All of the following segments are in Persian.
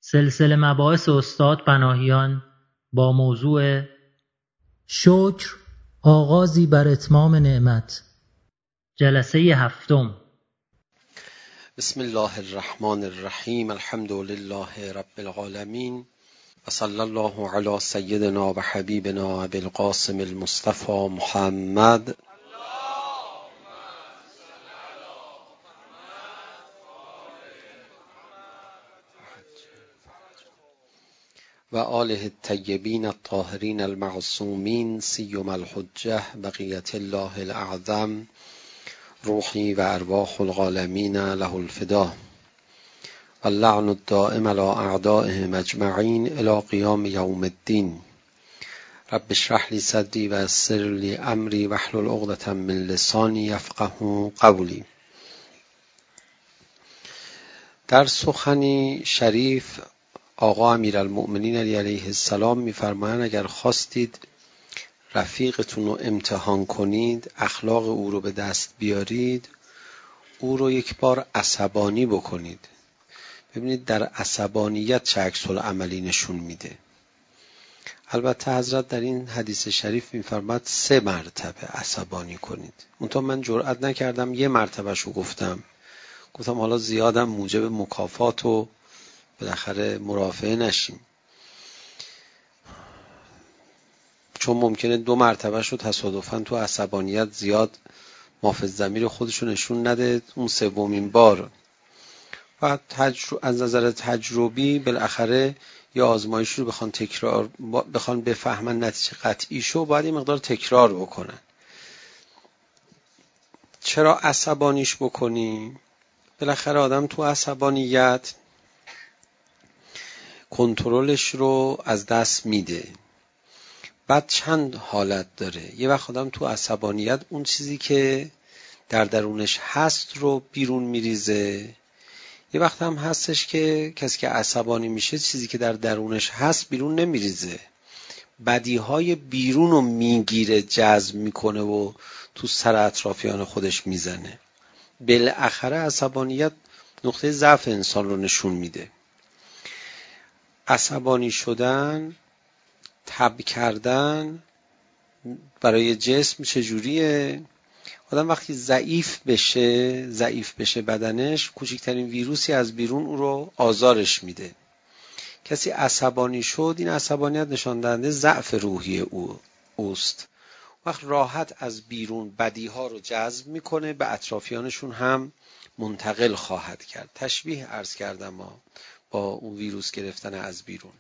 سلسله مباحث استاد پناهیان با موضوع شکر آغازی بر اتمام نعمت، جلسه هفتم. بسم الله الرحمن الرحیم. الحمد لله رب العالمین و صلی الله علی سیدنا و حبیبنا ابی القاسم المصطفى محمد و آله الطیبین الطاهرین المعصومین سیما الحجة بقیة الله الاعظم روحی و ارواح العالمین له الفدا و اللعن الدائم علی اعدائهم اجمعین الی قیام یوم الدین. رب اشرح لی صدری و یسر لی امری واحلل عقدة من لسانی یفقهوا قولی. در سخنی شریف آقا امیرالمؤمنین علیه السلام می‌فرمایند اگر خواستید رفیقتون رو امتحان کنید، اخلاق او رو به دست بیارید، او رو یک بار عصبانی بکنید. ببینید در عصبانیت چه عکس‌العملی نشون میده. البته حضرت در این حدیث شریف می‌فرماد 3 مرتبه عصبانی کنید. منتها من جرئت نکردم 1 مرتبهش رو گفتم حالا زیادم موجب مکافات و بالاخره مرافعه نشیم، چون ممکنه 2 مرتبهش رو تصادفاً تو عصبانیت زیاد محافظ ضمیر خودشو نشون نده، اون 3مین بار و از نظر تجربی بالاخره یا آزمایش رو بخوان بفهمن نتیجه قطعی شو، باید این مقدار تکرار بکنن. چرا عصبانیش بکنی؟ بالاخره آدم تو عصبانیت کنترلش رو از دست میده. بعد چند حالت داره. یه وقت آدم تو عصبانیت اون چیزی که در درونش هست رو بیرون میریزه. یه وقت هم هستش که کسی که عصبانی میشه چیزی که در درونش هست بیرون نمیریزه، بدیهای بیرون رو میگیره، جذب میکنه و تو سر اطرافیان خودش میزنه. بالاخره عصبانیت نقطه ضعف انسان رو نشون میده. عصبانی شدن، تب کردن برای جسم چجوریه؟ آدم وقتی ضعیف بشه بدنش، کوچکترین ویروسی از بیرون او رو آزارش میده. کسی عصبانی شد، این عصبانیت نشان دهنده ضعف روحی اوست. وقت راحت از بیرون بدیها رو جذب میکنه، به اطرافیانشون هم منتقل خواهد کرد. تشبیه عرض کردم با اون ویروس گرفتن از بیرون.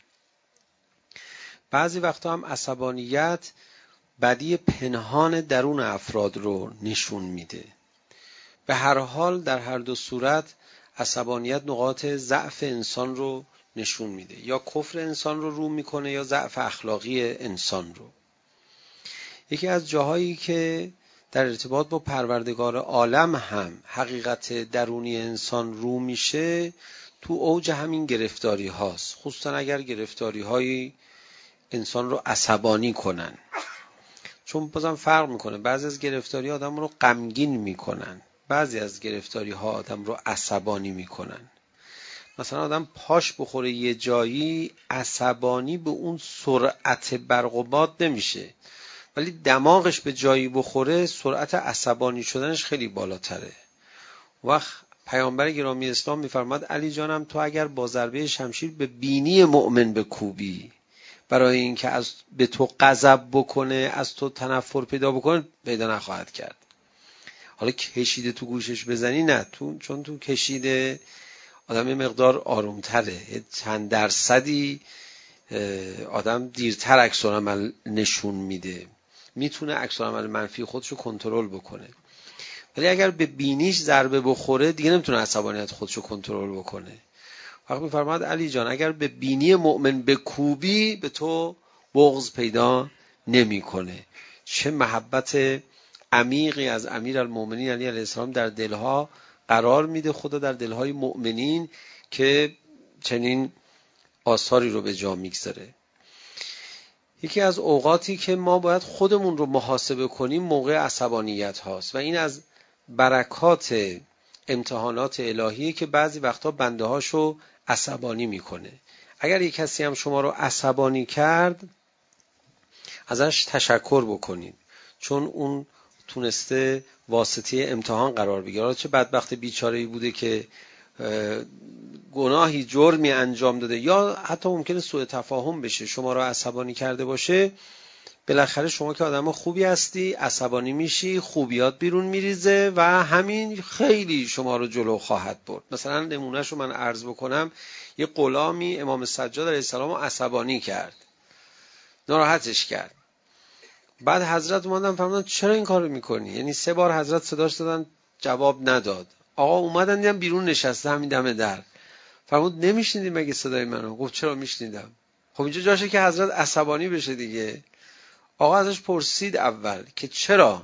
بعضی وقتا هم عصبانیت بدی پنهان درون افراد رو نشون میده. به هر حال در هر دو صورت عصبانیت نقاط ضعف انسان رو نشون میده، یا کفر انسان رو میکنه یا ضعف اخلاقی انسان رو. یکی از جاهایی که در ارتباط با پروردگار عالم هم حقیقت درونی انسان رو میشه تو اوج همین گرفتاری هاست، خصوصا اگر گرفتاری هایی انسان رو عصبانی کنن. چون بازم فرق میکنه، بعضی از گرفتاری ها آدم رو غمگین میکنن، بعضی از گرفتاری ها آدم رو عصبانی میکنن. مثلا آدم پاش بخوره یه جایی عصبانی به اون سرعت برق و باد نمیشه، ولی دماغش به جایی بخوره سرعت عصبانی شدنش خیلی بالاتره. وقت پیامبر گرامی اسلام میفرماد علی جانم تو اگر با ضربه شمشیر به بینی مؤمن بکوبی برای اینکه به تو غضب بکنه، از تو تنفر پیدا بکنه، پیدا نخواهد کرد. حالا کشیده تو گوشش بزنی نه، چون تو کشیده آدم یه مقدار آرومتره، چند درصدی آدم دیرتر عکس‌العمل نشون میده، میتونه عکس‌العمل منفی خودشو کنترل بکنه. ولی اگر به بینیش ضربه بخوره دیگه نمیتونه عصبانیت خودشو کنترل بکنه. وقت میفرماد علی جان اگر به بینی مؤمن بکوبی به تو بغض پیدا نمیکنه. چه محبت عمیقی از امیرالمؤمنین علیه السلام در دلها قرار میده خدا در دلهای مؤمنین که چنین آثاری رو به جا میگذاره. یکی از اوقاتی که ما باید خودمون رو محاسبه کنیم موقع عصبانیت هاست و این از برکات امتحانات الهیه که بعضی وقتا بنده هاشو عصبانی میکنه. اگر یک کسی هم شما رو عصبانی کرد ازش تشکر بکنید، چون اون تونسته واسطه امتحان قرار بگیره. چه بدبخت بیچاره‌ای بوده که گناهی جرمی انجام داده، یا حتی ممکنه سوء تفاهم بشه شما رو عصبانی کرده باشه. بالاخره شما که آدم خوبی هستی، عصبانی میشی، خوبیات بیرون میریزه و همین خیلی شما رو جلو خواهد برد. مثلا نمونهشو من عرض بکنم، یه غلامی امام سجاد علیه السلام رو عصبانی کرد، ناراحتش کرد. بعد حضرت اومدن فرمودن چرا این کارو میکنی؟ یعنی 3 بار حضرت صداش دادن جواب نداد. آقا اومدن دیدن بیرون نشسته همین دم در. فرمود نمیشنیدی مگه صدای منو؟ گفت چرا میشنیدم. خب اینجا جاشه که حضرت عصبانی بشه دیگه. آقا ازش پرسید اول که چرا.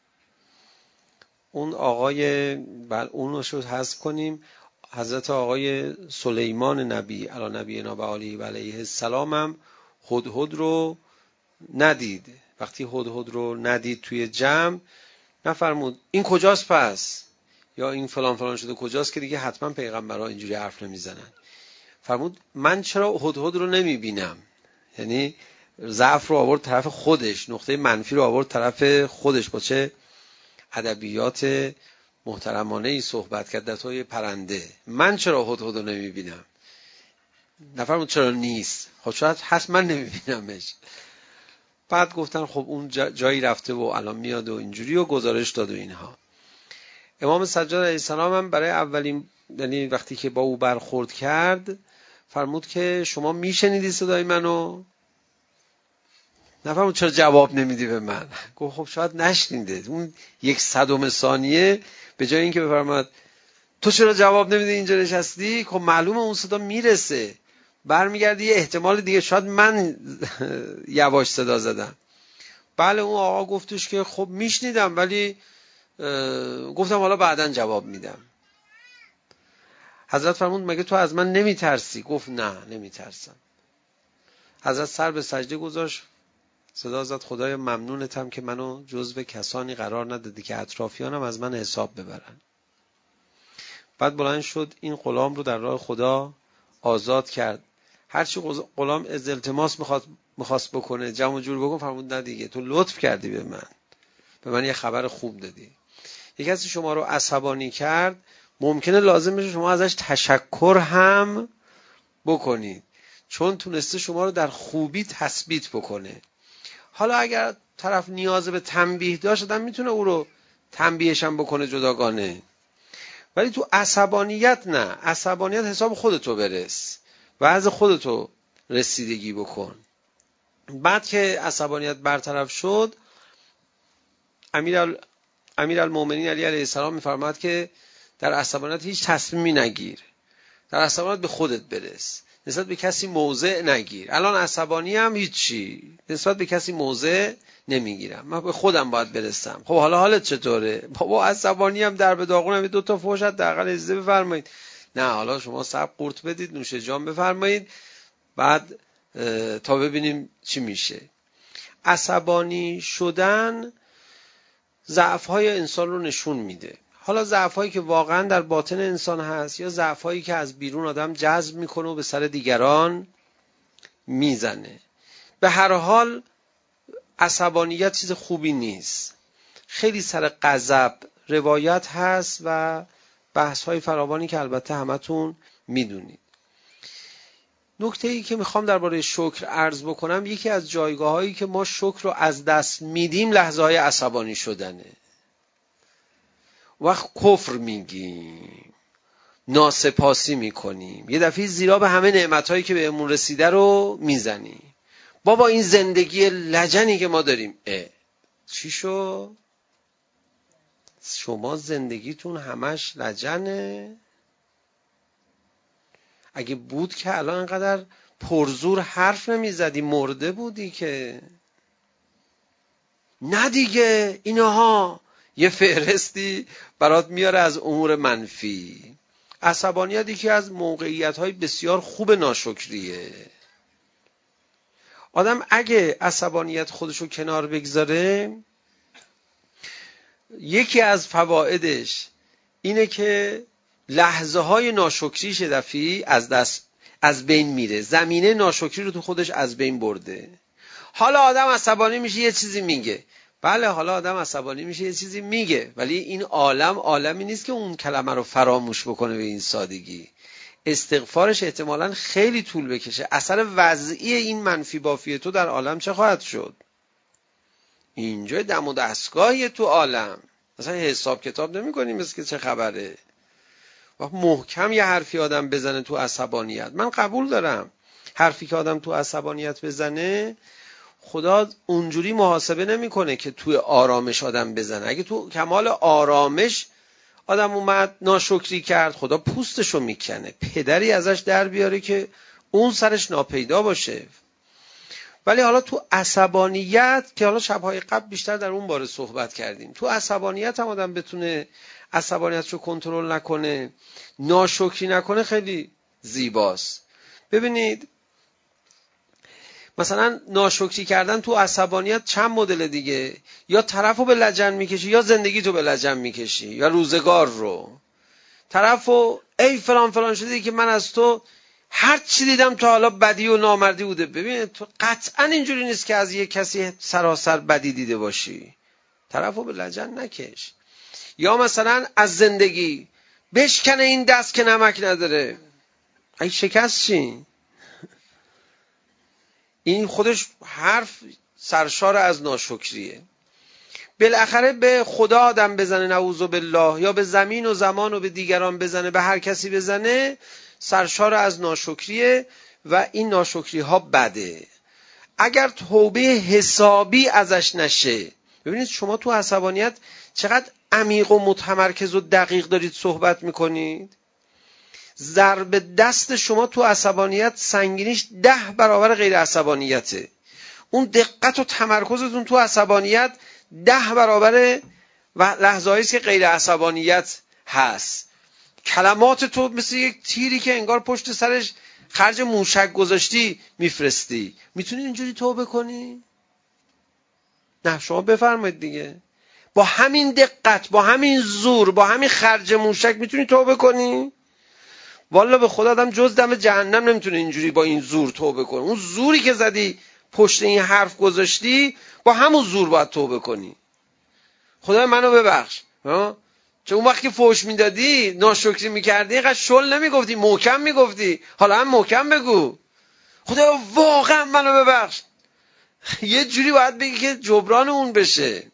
اون آقای اون رو حذف کنیم، حضرت آقای سلیمان نبی علی نبینا و علیه السلام هم هدهد رو ندید. وقتی هدهد رو ندید توی جمع، نفرمود این کجاست پس، یا این فلان فلان شده کجاست، که دیگه حتما پیغمبرها اینجوری حرف نمیزنن. فرمود من چرا هدهد رو نمیبینم؟ یعنی ضعف رو آورد طرف خودش، نقطه منفی رو آورد طرف خودش. با چه ادبیات محترمانه ای صحبت کرد در توی پرنده. من چرا هدهد رو نمیبینم؟ نفرمود چرا نیست؟ خب شاید هست من نمیبینمش. بعد گفتن خب اون جایی رفته و الان میاد و اینجوری و گزارش داد و اینها. امام سجاد علیه السلام هم برای اولین، یعنی وقتی که با او برخورد کرد، فرمود که شما میشنیدی صدای منو؟ نفرمود چرا جواب نمیدی به من؟ گفت خب شاید نشنیده. اون 1/100 ثانیه به جای اینکه بفرماد تو چرا جواب نمیدی اینجا نشستی، خب معلومه اون صدا میرسه، برمیگردی یه احتمال دیگه شاید من یواش صدا زدم. بله اون آقا گفتش که خب میشنیدم ولی گفتم حالا بعداً جواب میدم. حضرت فرمود مگه تو از من نمیترسی؟ گفت نه نمیترسم. حضرت سر به سجده گذاشت، صدا زد خدایا ممنونتم که منو جزو کسانی قرار ندادی که اطرافیانم از من حساب ببرن. بعد بلند شد این غلام رو در راه خدا آزاد کرد. هرچی غلام از التماس میخواست بکنه، جمع جور بکن، فرمود نه دیگه تو لطف کردی به من یه خبر خوب دادی. یک کسی شما رو عصبانی کرد، ممکنه لازم بشه شما ازش تشکر هم بکنید، چون تونسته شما رو در خوبی تثبیت بکنه. حالا اگر طرف نیاز به تنبیه داشت، آدم میتونه او رو تنبیهش هم بکنه جداگانه. ولی تو عصبانیت نه، عصبانیت حساب خودتو برس و از خودتو رسیدگی بکن. بعد که عصبانیت برطرف شد، امیرالمومنین علی علیه السلام میفرماد که در عصبانیت هیچ تصمیمی نگیر، در عصبانیت به خودت برس، نسبت به کسی موضع نگیر. الان عصبانی هم هیچی، نسبت به کسی موضع نمیگیرم، من به خودم باید برسم. خب حالا حالت چطوره؟ بابا عصبانی هم در به داغونم، 2 تا فوشت درقل اجازه بفرمایید. نه حالا شما صبر قورت بدید، نوش جان بفرمایید، بعد تا ببینیم چی میشه. عصبانی شدن ضعف‌های انسان رو نشون میده. حالا ضعف‌هایی که واقعا در باطن انسان هست، یا ضعف‌هایی که از بیرون آدم جذب میکنه و به سر دیگران میزنه. به هر حال عصبانیت چیز خوبی نیست. خیلی سر غضب روایت هست و بحث‌های فراوانی که البته همتون میدونید. نکته‌ای که میخوام درباره شکر عرض بکنم، یکی از جایگاه‌هایی که ما شکر رو از دست میدیم لحظه‌های عصبانی شدنه. وقت کفر میگیم، ناسپاسی میکنیم، یه دفعه زیرا به همه نعمت‌هایی که بهمون رسیده رو میزنیم. بابا این زندگی لجنی که ما داریم، چی شو؟ شما زندگیتون همش لجنه؟ اگه بود که الان اینقدر پرزور حرف نمیزدی، مرده بودی که. نه دیگه، اینها یه فهرستی برات میاره از امور منفی. عصبانیت یکی از موقعیت‌های بسیار خوب ناشکریه. آدم اگه عصبانیت خودشو کنار بگذاره، یکی از فوائدش اینه که لحظه های ناشکریش دفعی از بین میره. زمینه ناشکری رو تو خودش از بین برده. حالا آدم عصبانی میشه یه چیزی میگه. بله حالا آدم عصبانی میشه یه چیزی میگه، ولی این عالمی نیست که اون کلمه رو فراموش بکنه به این سادگی. استغفارش احتمالاً خیلی طول بکشه. اثر وضعی این منفی بافی تو در عالم چه خواهد شد؟ اینجا دم و دستگاهی تو عالم، مثلا حساب کتاب نمی کنیم مثل که چه خبره. وقت محکم یه حرفی آدم بزنه تو عصبانیت، من قبول دارم حرفی که آدم تو عصبانیت بزنه خدا اونجوری محاسبه نمیکنه که توی آرامش آدم بزنه. اگه تو کمال آرامش آدم اومد ناشکری کرد، خدا پوستشو میکنه، پدری ازش در بیاره که اون سرش ناپیدا باشه. ولی حالا تو عصبانیت که حالا شبهای قبل بیشتر در اون باره صحبت کردیم، تو عصبانیت هم آدم بتونه عصبانیت رو کنترل نکنه، ناشکری نکنه، خیلی زیباست. ببینید مثلا ناشکری کردن تو عصبانیت چند مدل دیگه، یا طرفو به لجن میکشی یا زندگی تو به لجن میکشی یا روزگار رو. طرفو ای فلان فلان شدی که من از تو هر چی دیدم تا حالا بدی و نامردی بوده. ببین تو قطعا اینجوری نیست که از یک کسی سراسر بدی دیده باشی، طرفو به لجن نکش. یا مثلا از زندگی بشکنه این دست که نمک نداره، ای شکست چی؟ این خودش حرف سرشار از ناشکریه. بالاخره به خدا آدم بزنه نعوذ بالله، یا به زمین و زمان و به دیگران بزنه، به هر کسی بزنه، سرشار از ناشکریه و این ناشکری ها بده. اگر توبه حسابی ازش نشه، ببینید شما تو عصبانیت چقدر عمیق و متمرکز و دقیق دارید صحبت میکنید. ضرب دست شما تو عصبانیت سنگینیش 10 برابر غیر عصبانیته. اون دقت و تمرکزتون تو عصبانیت 10 برابر و لحظه‌ای است که غیر عصبانیت هست. کلمات تو مثل یک تیری که انگار پشت سرش خرج موشک گذاشتی میفرستی. میتونی اینجوری توبه کنی؟ نه، شما بفرمایید دیگه. با همین دقت، با همین زور، با همین خرج موشک میتونی توبه کنی؟ والا به خدا آدم جز دم جهنم نمیتونه اینجوری با این زور توبه کنه. اون زوری که زدی پشت این حرف گذاشتی، با همون زور باید توبه کنی. خدای منو ببخش. چون اون وقت که فحش میدادی، ناشکری میکردی، اینقدر شل نمیگفتی، محکم میگفتی. حالا هم محکم بگو خدای واقعا منو ببخش. یه جوری باید بگی که جبران اون بشه.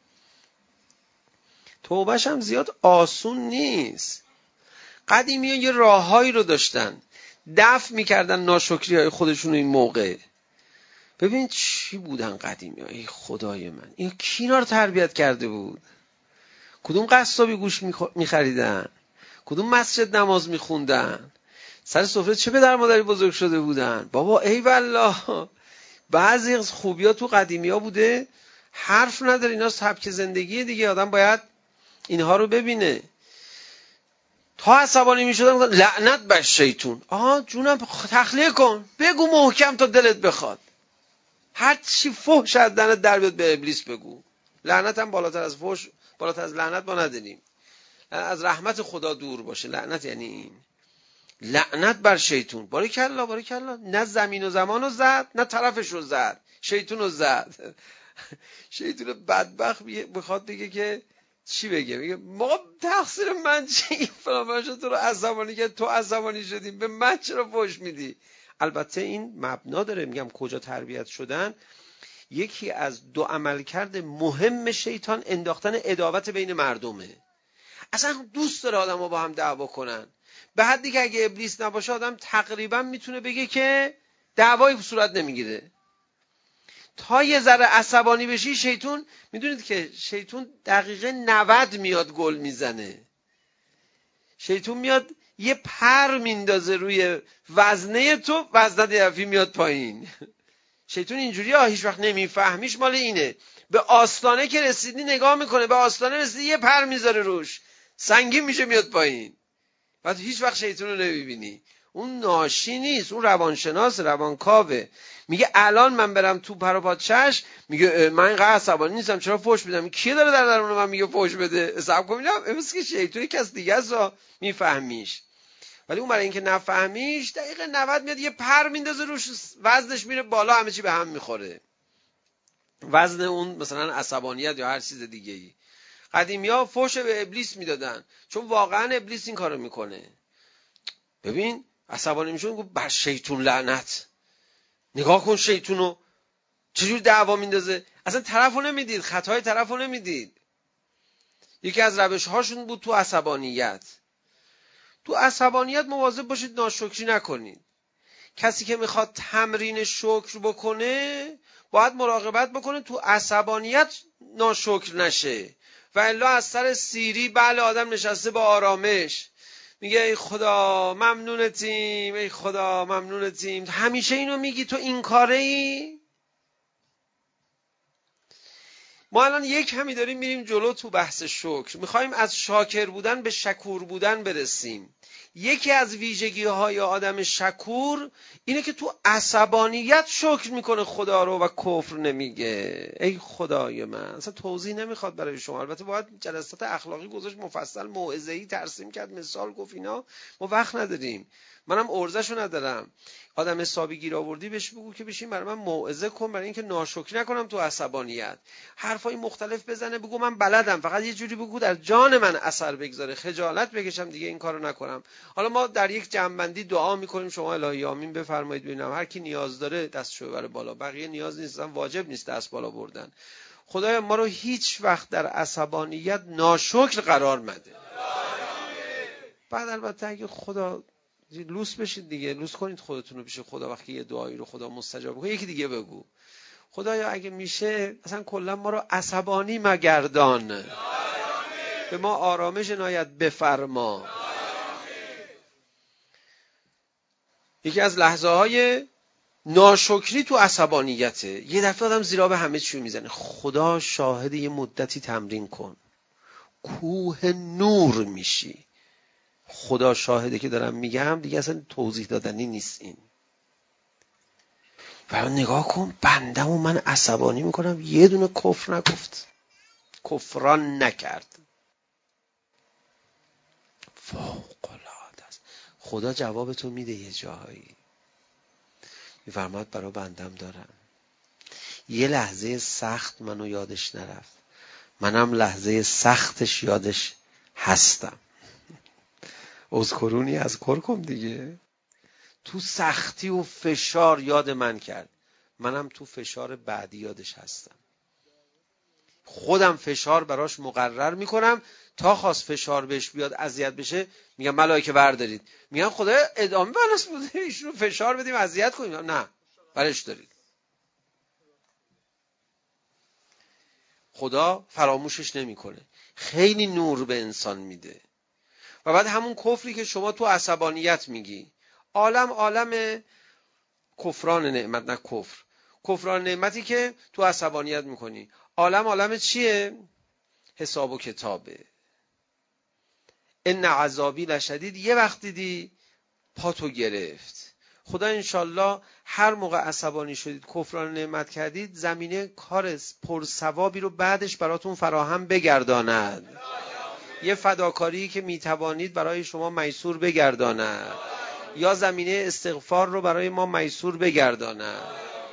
توبهش هم زیاد آسون نیست. قدیمی‌ها یه راههایی رو داشتن دفع میکردن ناشکری‌های خودشون این موقع. ببین چی بودن قدیمی‌ها، ای خدای من، این کی اینا رو تربیت کرده بود؟ کدوم قصابی گوش میخریدن؟ کدوم مسجد نماز میخوندن؟ سر سفره چه پدر مادری بزرگ شده بودن؟ بابا ای والله، بعضی از خوبی‌ها تو قدیمی‌ها بوده حرف نداره. اینا سبک زندگی دیگه، آدم باید اینها رو ببینه. تا عصبانی میشدن لعنت بر شیطون. آها جونم تخلیه کن، بگو محکم تا دلت بخواد، هر چی فحش از دهنت در بیاد به ابلیس بگو. لعنت هم بالاتر از فحش، بالاتر از لعنت ما نداریم. از رحمت خدا دور باشه. لعنت یعنی این، لعنت بر شیطون. باریکلا باریکلا. نه زمین و زمان رو زد، نه طرفش رو زد، شیطون رو زد. شیطون بدبخت بخواد بگه که چی بگه؟ میگه ما تقصیر من چی؟ فلان شد تو رو عصبانی کرد، تو عصبانی شدیم، به من چرا فحش میدی؟ البته این مبنا داره. میگم کجا تربیت شدن. یکی از دو عملکرد مهم شیطان انداختن عداوت بین مردمه. اصلا دوست داره آدم ها با هم دعوا کنن، به حدی که اگه ابلیس نباشه آدم تقریبا میتونه بگه که دعوای صورت نمیگیره. تا یه ذره عصبانی بشی شیطون، میدونید که شیطون دقیقه 90 میاد گل میزنه. شیطون میاد یه پر میندازه روی وزنه تو، وزنه یفی میاد پایین. شیطون اینجوری هیچ وقت نمیفهمیش. مال اینه به آستانه که رسیدی نگاه میکنه، به آستانه رسیدی یه پر میذاره روش، سنگین میشه میاد پایین. بعد هیچ وقت شیطون رو نمیبینی. اون ناشی نیست، اون روانشناس، روانکاوه. میگه الان من برم تو پر و پادشش، میگه من اینقدر عصبانی نیستم چرا فوش بدم. کی داره در درون من میگه فوش بده؟ حساب کن ببینم امروز که شیطون کس دیگه است میفهمیش. ولی اون برای اینکه نفهمیش دقیقه 90 میاد یه پر میندازه روش، وزنش میره بالا، همه چی به هم میخوره. وزن اون مثلا عصبانیت یا هر چیز دیگه ای. قدیمی‌ها فوش به ابلیس میدادن چون واقعا ابلیس این کارو میکنه. ببین عصبانی میشون گفت بر شیطون لعنت، نگاه کن شیطونو چجور دعوا میندازه. اصلا طرفو نمیدید، خطای طرفو نمیدید. یکی از روش هاشون بود تو عصبانیت. تو عصبانیت مواظب باشید ناشکری نکنید. کسی که میخواد تمرین شکر بکنه باید مراقبت بکنه تو عصبانیت ناشکر نشه، و الا از سر سیری بله آدم نشسته با آرامش میگه ای خدا ممنونتیم، ای خدا ممنونتیم. همیشه اینو میگی تو این کاره ای؟ ما الان یک کمی داریم میریم جلو تو بحث شکر، میخوایم از شاکر بودن به شکور بودن برسیم. یکی از ویژگی های آدم شکور اینه که تو عصبانیت شکر میکنه خدا رو و کفر نمیگه. ای خدای من، اصلا توضیح نمیخواد برای شما. البته باید جلسات اخلاقی گذاشت مفصل موعظه‌ای ترسیم کرد، مثال گفت، اینا ما وقت نداریم، منم ارزشو ندارم. آدم حسابی گیر آوردی بهش بگو که بشین برای من موعظه کن برای اینکه ناشکری نکنم تو عصبانیت. حرفای مختلف بزنه، بگو من بلدم، فقط یه جوری بگو در جان من اثر بگذاره، خجالت بکشم دیگه این کارو نکنم. حالا ما در یک جنبندی دعا میکنیم، شما الهی آمین بفرمایید. ببینم هر کی نیاز داره دستشو ببره بالا، بقیه نیاز نیستن، واجب نیست دست بالا بردن. خدایا ما رو هیچ وقت در عصبانیت ناشکر قرار مده. بعد البته اگه خدا لوس بشید دیگه، لوس کنید خودتون رو پیش خدا. وقتی یه دعایی رو خدا مستجاب کنه یکی دیگه بگو خدایا اگه میشه اصلا کلا ما رو عصبانی مگردان، به ما آرامش عنایت بفرما. یکی از لحظه های ناشکری تو عصبانیته. یه دفعه آدم زیرا به همه چیو میزنه. خدا شاهد، یه مدتی تمرین کن، کوه نور میشی. خدا شاهده که دارم میگم دیگه، اصلا توضیح دادنی نیست این. و نگاه کن بنده‌مو من عصبانی میکنم یه دونه کفر نگفت، کفران نکرد. فوق‌العاده است. خدا جواب تو میده یه جاهایی، میفرماد برای بندم دارم. یه لحظه سخت منو یادش نرفت، منم لحظه سختش یادش هستم. اذکرونی اذکرکم کن دیگه. تو سختی و فشار یاد من کرد، منم تو فشار بعدی یادش هستم. خودم فشار براش مقرر میکنم تا خواست فشار بهش بیاد اذیت بشه میگم ملائکه بردارید، میگن خدا ادامه بلاس بوده ایشونو فشار بدیم اذیت کنیم، نه برش دارید. خدا فراموشش نمیکنه، خیلی نور به انسان میده. و بعد همون کفری که شما تو عصبانیت میگی، عالم کفران نعمت، نه کفر، کفران نعمتی که تو عصبانیت میکنی، عالم چیه؟ حساب و کتابه. ان عذابی لشدید. یه وقت دیدی پاتو گرفت. خدا انشالله هر موقع عصبانی شدید، کفران نعمت کردید، زمینه کار پرثوابی رو بعدش براتون فراهم بگرداند. یه فداکاری که میتوانید برای شما میسور بگرداند، یا زمینه استغفار رو برای ما میسور بگرداند.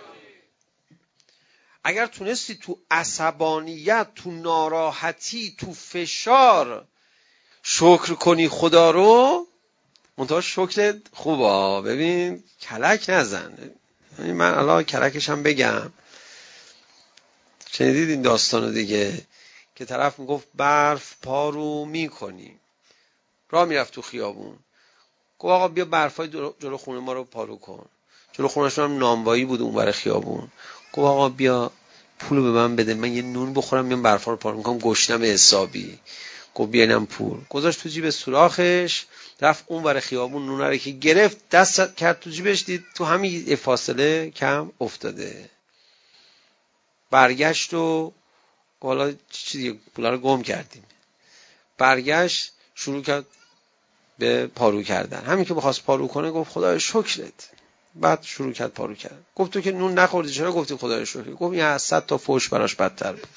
اگر تونستی تو عصبانیت، تو ناراحتی، تو فشار شکر کنی خدا رو، منتها شکر خوبه، ببین کلک نزن. من الان کلکش هم بگم، شنیدید این داستانو دیگه که طرف میگفت برف پارو میکنیم، راه میرفت تو خیابون، گفت آقا بیا برفای جلو خونه ما رو پارو کن. جلو خونه‌شون هم نانوایی بود اون برای خیابون. گفت آقا بیا پولو به من بده، من یه نون بخورم میام برفا رو پارو میکنم، گشنم حسابی. گفت بیا اینم پول. گذاشت تو جیب سوراخش، رفت اون برای خیابون، نونه رو که گرفت دست کرد تو جیبش، دید تو همین فاصله کم افتاده. برگشت و حالا چیزی پولا رو گم کردیم. برگشت شروع کرد به پارو کردن. همین که بخواست پارو کنه گفت خدای شکرت. بعد شروع کرد پارو کرد. گفت تو که نون نخوردی چرا گفتی خدای شکر؟ گفت این از 100 تا فوش براش بدتر بود.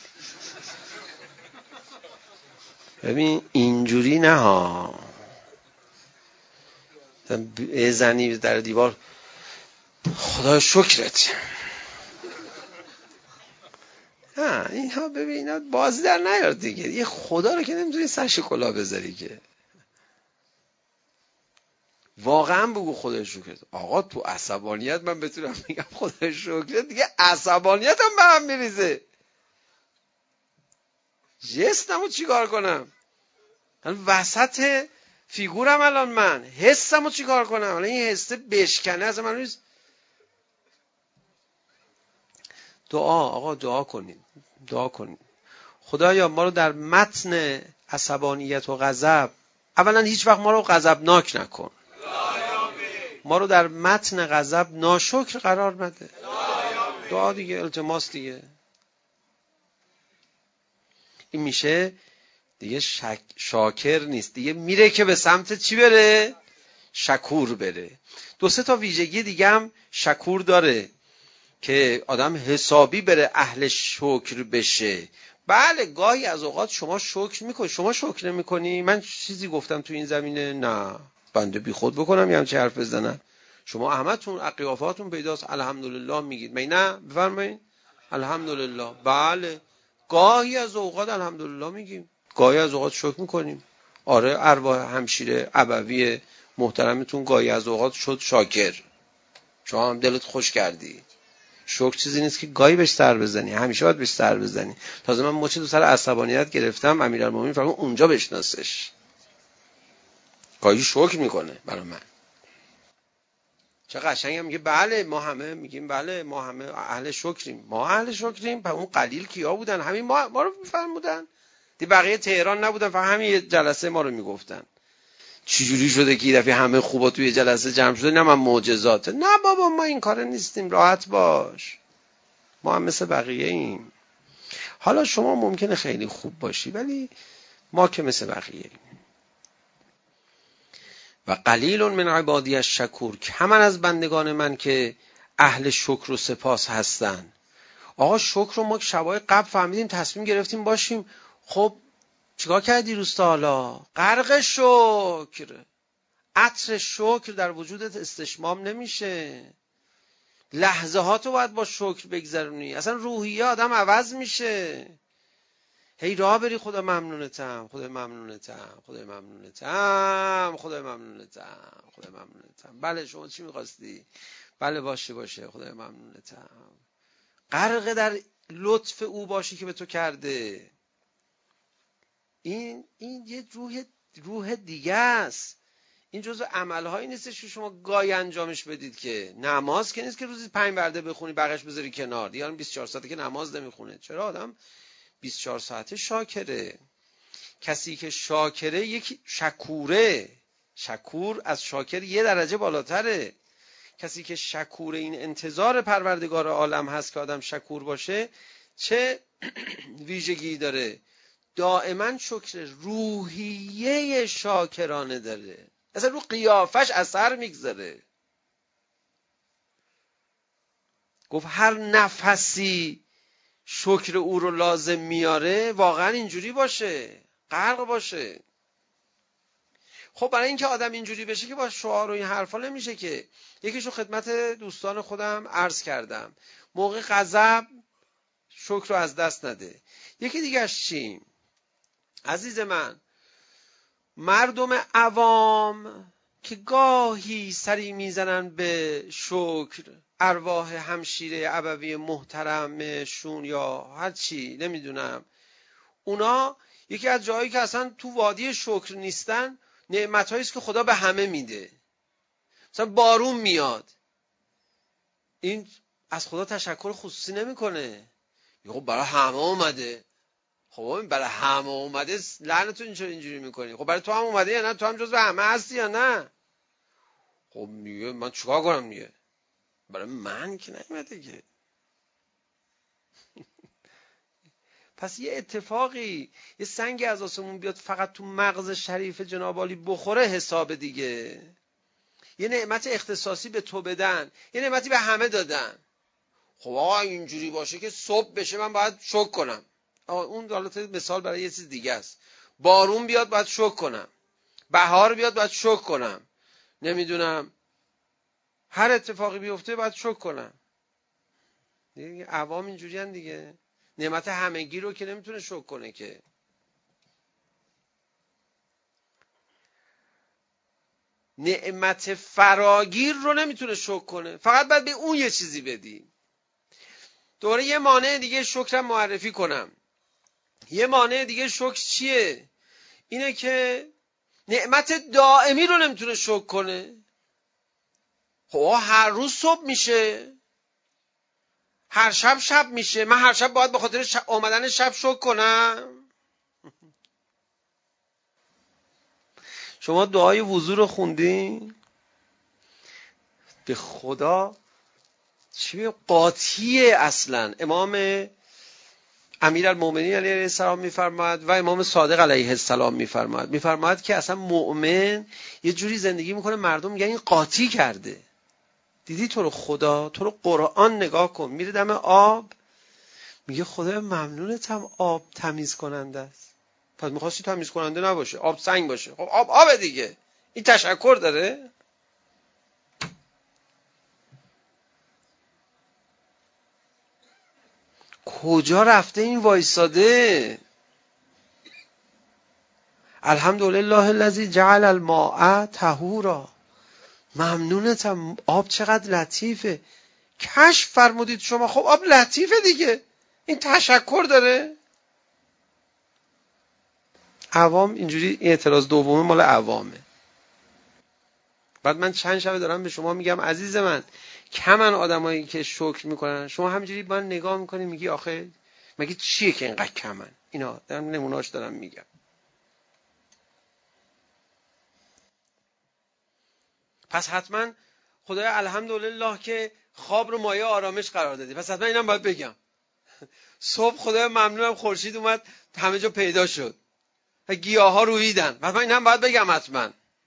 ببین اینجوری نه ها، زنی در دیوار خدای شکرت. اینها ببین بازی در نیار دیگه. یه خدا رو که نمیتونی سرش کلاه بذاری که. واقعا بگو خدای شکرت. آقا تو عصبانیت من بتونم میگم خدای شکرت دیگه عصبانیتم به هم میریزه. جستمو چیکار کنم؟ وسط فیگورم الان من حسمو چیکار کنم؟ الان این حسه بشکنه از من نیست. آقا دعا کنید. خدایا ما رو در متن عصبانیت و غضب، اولا هیچ وقت ما رو غضبناک نکن. ما رو در متن غضب ناشکر قرار نده. دعا دیگه، التماس دیگه. این میشه دیگه شاکر نیست دیگه، میره که به سمت چی بره؟ شکور بره. 2-3 تا ویژگی دیگه هم شکور داره که آدم حسابی بره اهل شکر بشه. بله گاهی از اوقات شما شکر میکنی. شما شکر نمیکنی؟ من چیزی گفتم تو این زمینه؟ نه، بنده بی خود بکنم یه همچه حرف بزنم؟ شما احمدتون اقیافاتون پیداست الحمدلله میگید، می نه؟ بفرمایید الحمدلله. بله گاهی از اوقات الحمدلله میگیم، گاهی از اوقات شکر میکنیم. آره ارواح همشیره ابوی محترمتون گاهی از اوقات شد شاکر. شما هم دلت خوش کردی. شکر چیزی نیست که گاهی بهش سر بزنی، همیشه باید بهش سر بزنی. تازه من مچ دو سر عصبانیت گرفتم، امیرالمومنین فرمود اونجا بشناسش. گاهی شکر میکنه برای من. چه قشنگم میگه بله ما همه میگیم بله ما همه اهل شکریم. ما اهل شکریم. اون قلیل کیا بودن؟ همین ما رو میفرمودن. دی بقیه تهران نبودن، فقط همین جلسه ما رو میگفتن. چجوری شده که این دفعه همه خوبا توی جلسه جمع شده؟ نه من معجزات. نه بابا ما این کار نیستیم، راحت باش. ما هم مثل بقیه ایم. حالا شما ممکنه خیلی خوب باشی ولی ما که مثل بقیه ایم. و قلیل من عبادی الشکور، کمن از بندگان من که اهل شکر و سپاس هستن. آقا شکر رو ما شبای قبل فهمیدیم، تصمیم گرفتیم باشیم. خب چیکار کردی روستا؟ حالا غرق شکر. عطر شکر در وجودت استشمام نمیشه. لحظه ها تو باید با شکر بگذرونی. اصلا روحیه آدم عوض میشه. هی راه بری خدا ممنونتم، خدا ممنونتم، خدا ممنونتم، خدا ممنونتم، خدا ممنونتم. بله شما چی میخواستی؟ بله باشه خدا ممنونتم. غرق در لطف او باشی که به تو کرده. این یه روح دیگه است. این جزء عملهایی نیستش که شما گاهی انجامش بدید. که نماز که نیست که روزی 5 برده بخونی بقیش بذاری کنار. دیگه 24 ساعته که نماز نمیخونه. چرا آدم 24 ساعته شاکره؟ کسی که شاکره یکی شکوره. شکور از شاکر یه درجه بالاتره. کسی که شکور این انتظار پروردگار عالم هست که آدم شکور باشه، چه ویژگی داره؟ دائما شکر، روحیه شاکرانه داره. اصلا رو قیافش اثر میگذاره. گفت هر نفسی شکر او رو لازم میاره. واقعا اینجوری باشه، غرق باشه. خب برای اینکه آدم اینجوری بشه که با شعار و این حرفا نمیشه که. یکیشو خدمت دوستان خودم عرض کردم، موقع غضب شکر رو از دست نده. یکی دیگه‌اش چی؟ عزیز من، مردم عوام که گاهی سری میزنن به شکر، ارواح همشیره ابوی محترمشون یا هر چی نمیدونم، اونا یکی از جایی که اصلا تو وادی شکر نیستن، نعمت‌هایی است که خدا به همه میده. مثلا بارون میاد، این از خدا تشکر خصوصی نمیکنه. خب برای همه اومده. خب این برای همه اومده، لعنتون چرا اینجوری میکنی؟ خب برای تو هم اومده یا نه؟ تو هم جزو همه هستی یا نه؟ خب میگه من چیکار کنم دیگه؟ برای من که نیومده که. پس یه اتفاقی، یه سنگی از آسمون بیاد فقط تو مغز شریف جناب عالی بخوره حساب دیگه. یه نعمت اختصاصی به تو بدن، یه نعمتی به همه دادن. خب آقا اینجوری باشه که صبح بشه من باید شکر کنم. آقا اون حالت مثال برای یه چیز دیگه است. بارون بیاد باید شکر کنم، بهار بیاد باید شکر کنم، نمیدونم هر اتفاقی بیفته باید شکر کنم. دیگه عوام اینجوری هن دیگه. نعمت همگی رو که نمیتونه شکر کنه که. نعمت فراگیر رو نمیتونه شکر کنه، فقط باید به اون یه چیزی بدی. دوره یه مانع دیگه شکرم معرفی کنم. یه مانع دیگه شکر چیه؟ اینه که نعمت دائمی رو نمیتونه شکر کنه. خب هر روز صبح میشه، هر شب شب میشه، من هر شب باید به خاطر آمدن شب شکر کنم؟ شما دعای وضو رو خوندین؟ به خدا چی قاطیه اصلا. امام امیرالمومنین علیه السلام میفرماید و امام صادق علیه السلام میفرماید که اصلا مؤمن یه جوری زندگی میکنه مردم میگن این قاطی کرده. دیدی تو رو خدا، تو رو قرآن نگاه کن، میره دم آب میگه خدا ممنونتم آب تمیز کننده است. پس میخواستی تمیز کننده نباشه، آب سنگ باشه. خب آب دیگه. این تشکر داره؟ کجا رفته این وایساده؟ الحمدلله الذی جعل الماء طهورا. ممنونتم آب چقدر لطیفه. کشف فرمودید شما. خب آب لطیفه دیگه، این تشکر داره؟ عوام اینجوری. این اعتراض دومه مال عوامه. بعد من چند شبه دارم به شما میگم عزیز من، کمن آدمایی که شکر میکنن. شما همینجوری من نگاه میکنی میگی آخه مگه چیه که اینقدر کمن؟ اینا دارم نمونهاش دارم میگم. پس حتما خدای الحمدلله که خواب رو مایه آرامش قرار دادی. پس حتما اینم باید بگم. صبح خدای ممنونم خورشید اومد همه جا پیدا شد و گیاها رویدن. حتما اینم باید بگم حتما.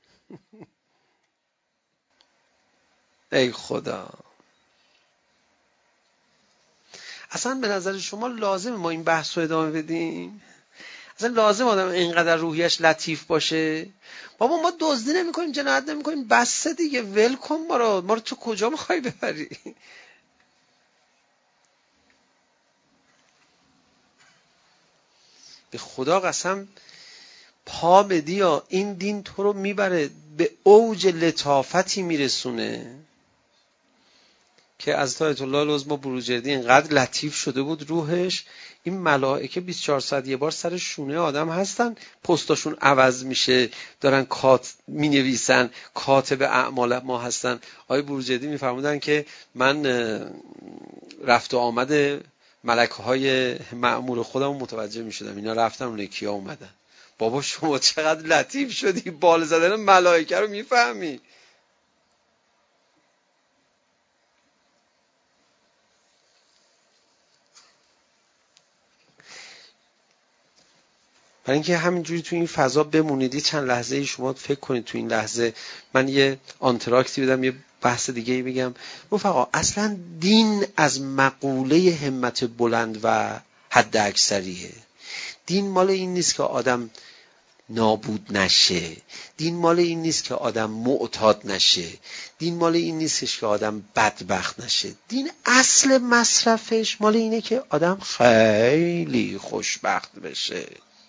ای خدا. اصلا به نظر شما لازم ما این بحث رو ادامه بدیم؟ اصلا لازم آدم اینقدر روحیش لطیف باشه؟ بابا ما دزدی نمی‌کنیم، جنایت نمی‌کنیم، بس دیگه، ول کن ما رو تو کجا می‌خوای ببری؟ به خدا قسم پا بدی یا این دین تو رو میبره به اوج لطافتی میرسونه که از آیت الله العظمی بروجردی اینقدر لطیف شده بود روحش. این ملائکه 24 ساعت یه بار سر شونه آدم هستن، پستاشون عوض میشه، دارن مینویسن، کاتب اعمال ما هستن. آیه بروجردی میفرمودن که من رفت و آمد ملکهای مأمور خودم متوجه میشدم، اینا رفتن و نکیا اومدن. بابا شما چقدر لطیف شدی، بال زدن ملائکه رو میفهمی. برای اینکه همینجوری تو این فضا بمونید، چند لحظه ای شما فکر کنید تو این لحظه. من یه آنتراکتی بدم، یه بحث دیگه ای بگم. رفقا اصلا دین از مقوله همت بلند و حد اکثریه. دین مال این نیست که آدم نابود نشه. دین مال این نیست که آدم معتاد نشه. دین مال این نیستش که آدم بدبخت نشه. دین اصل مصرفش مال اینه که آدم خیلی خوشبخت بشه.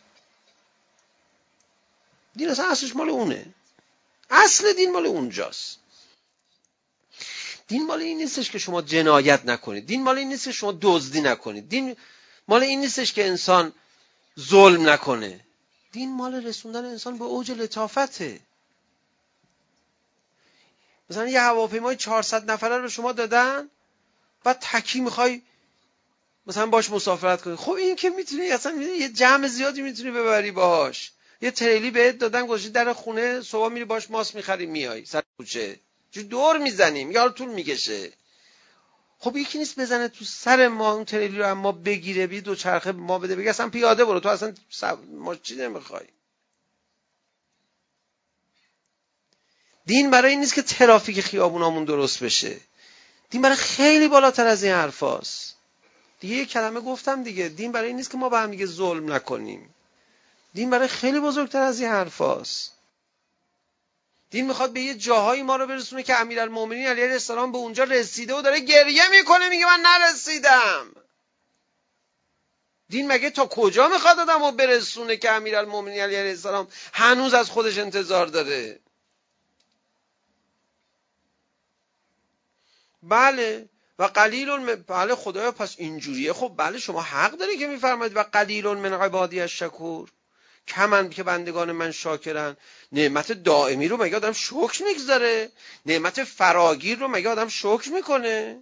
دین اصلا اصلش مال اونه. اصل دین مال اونجاست. دین مال این نیستش که شما جنایت نکنید. دین مال این نیستش که شما دزدی نکنید. دین مال این نیستش که انسان ظلم نکنه. دین مال رسوندن انسان به اوج لطافته. مثلا یه هواپیمای 400 نفره رو شما دادن، بعد تکی میخوای مثلا باش مسافرت کنی. خب این که میتونی اصلا یه جمع زیادی میتونی ببری باهاش. یه تریلی بهت دادن گذاشتی در خونه، صبح میری باش ماست میخری میای سر کوچه، چه دور میزنیم، یار طول میکشه. خب یکی نیست بزنه تو سر ما اون تریلی رو اما بگیره بی دوچرخه ما بده بگه اصلا پیاده برو، تو اصلا ما چی نمیخوای. دین برای این نیست که ترافیک خیابونامون درست بشه، دین برای خیلی بالاتر از این حرفاست. دیگه یک کلمه گفتم دیگه، دین برای این نیست که ما به هم دیگه ظلم نکنیم، دین برای خیلی بزرگتر از این حرفاست. دین میخواد به یه جاهایی ما رو برسونه که امیرالمومنین علیه السلام به اونجا رسیده و داره گریه میکنه میگه من نرسیدم. دین مگه تا کجا میخواد آدمو برسونه که امیرالمومنین علیه السلام هنوز از خودش انتظار داره؟ بله و قلیل بله خدایا پس اینجوریه. خب بله شما حق داری که میفرمایید و قلیل من عبادی الشکور، کمند که بندگان من شاکرن. نعمت دائمی رو مگه آدم شکر میگذاره؟ نعمت فراگیر رو مگه آدم شکر میکنه؟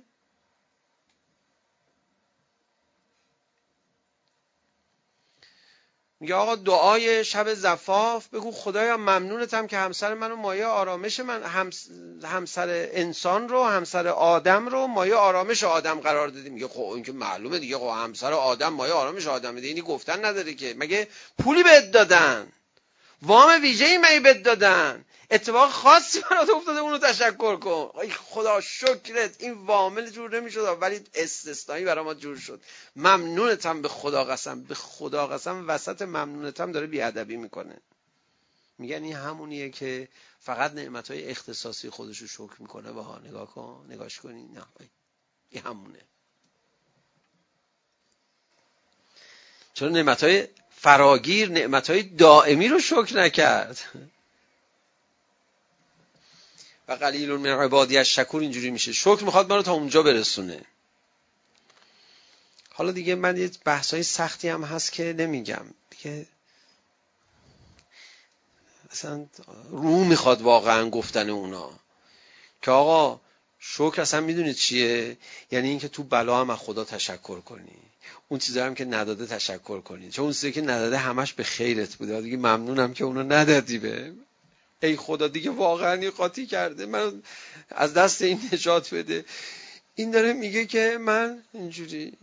میگه آقا دعای شب زفاف بگو خدایا ممنونتم که همسر منو مایه آرامش من، همسر انسان رو، همسر آدم رو مایه آرامش آدم قرار دادی. میگه خب این که معلومه دیگه، خب همسر آدم مایه آرامش آدم میده، اینی گفتن نداره که. مگه پولی بهت دادن؟ وام ویژه‌ای مگه بهت دادن؟ اتفاق خاصی برات افتاده اونو تشکر کن. ای خدا شکرت این وامل جور نمیشد ولی استثنایی برای ما جور شد. ممنونتم به خدا قسم، به خدا قسم وسط ممنونتم داره بیادبی میکنه. میگن این همونیه که فقط نعمتهای اختصاصی خودشو شکر میکنه. باها نگاه کن، نگاش کنی، نه این همونه. چون نعمتهای فراگیر، نعمتهای دائمی رو شکر نکرد. و قلیل من عبادی الشکور اینجوری میشه، شکر میخواد ما رو تا اونجا برسونه. حالا دیگه من یه بحثای سختی هم هست که نمیگم دیگه، اصلا رو میخواد واقعا گفتن اونا که آقا شکر اصلا میدونید چیه؟ یعنی اینکه تو بلا هم از خدا تشکر کنی، اون چیزا هم که نداده تشکر کنی، چون اون چیزی که نداده همش به خیرت بوده، دیگه ممنونم که اونو ندادی به. ای خدا دیگه واقعا این قاطی کرده من از دست این نجات بده. این داره میگه که من اینجوری.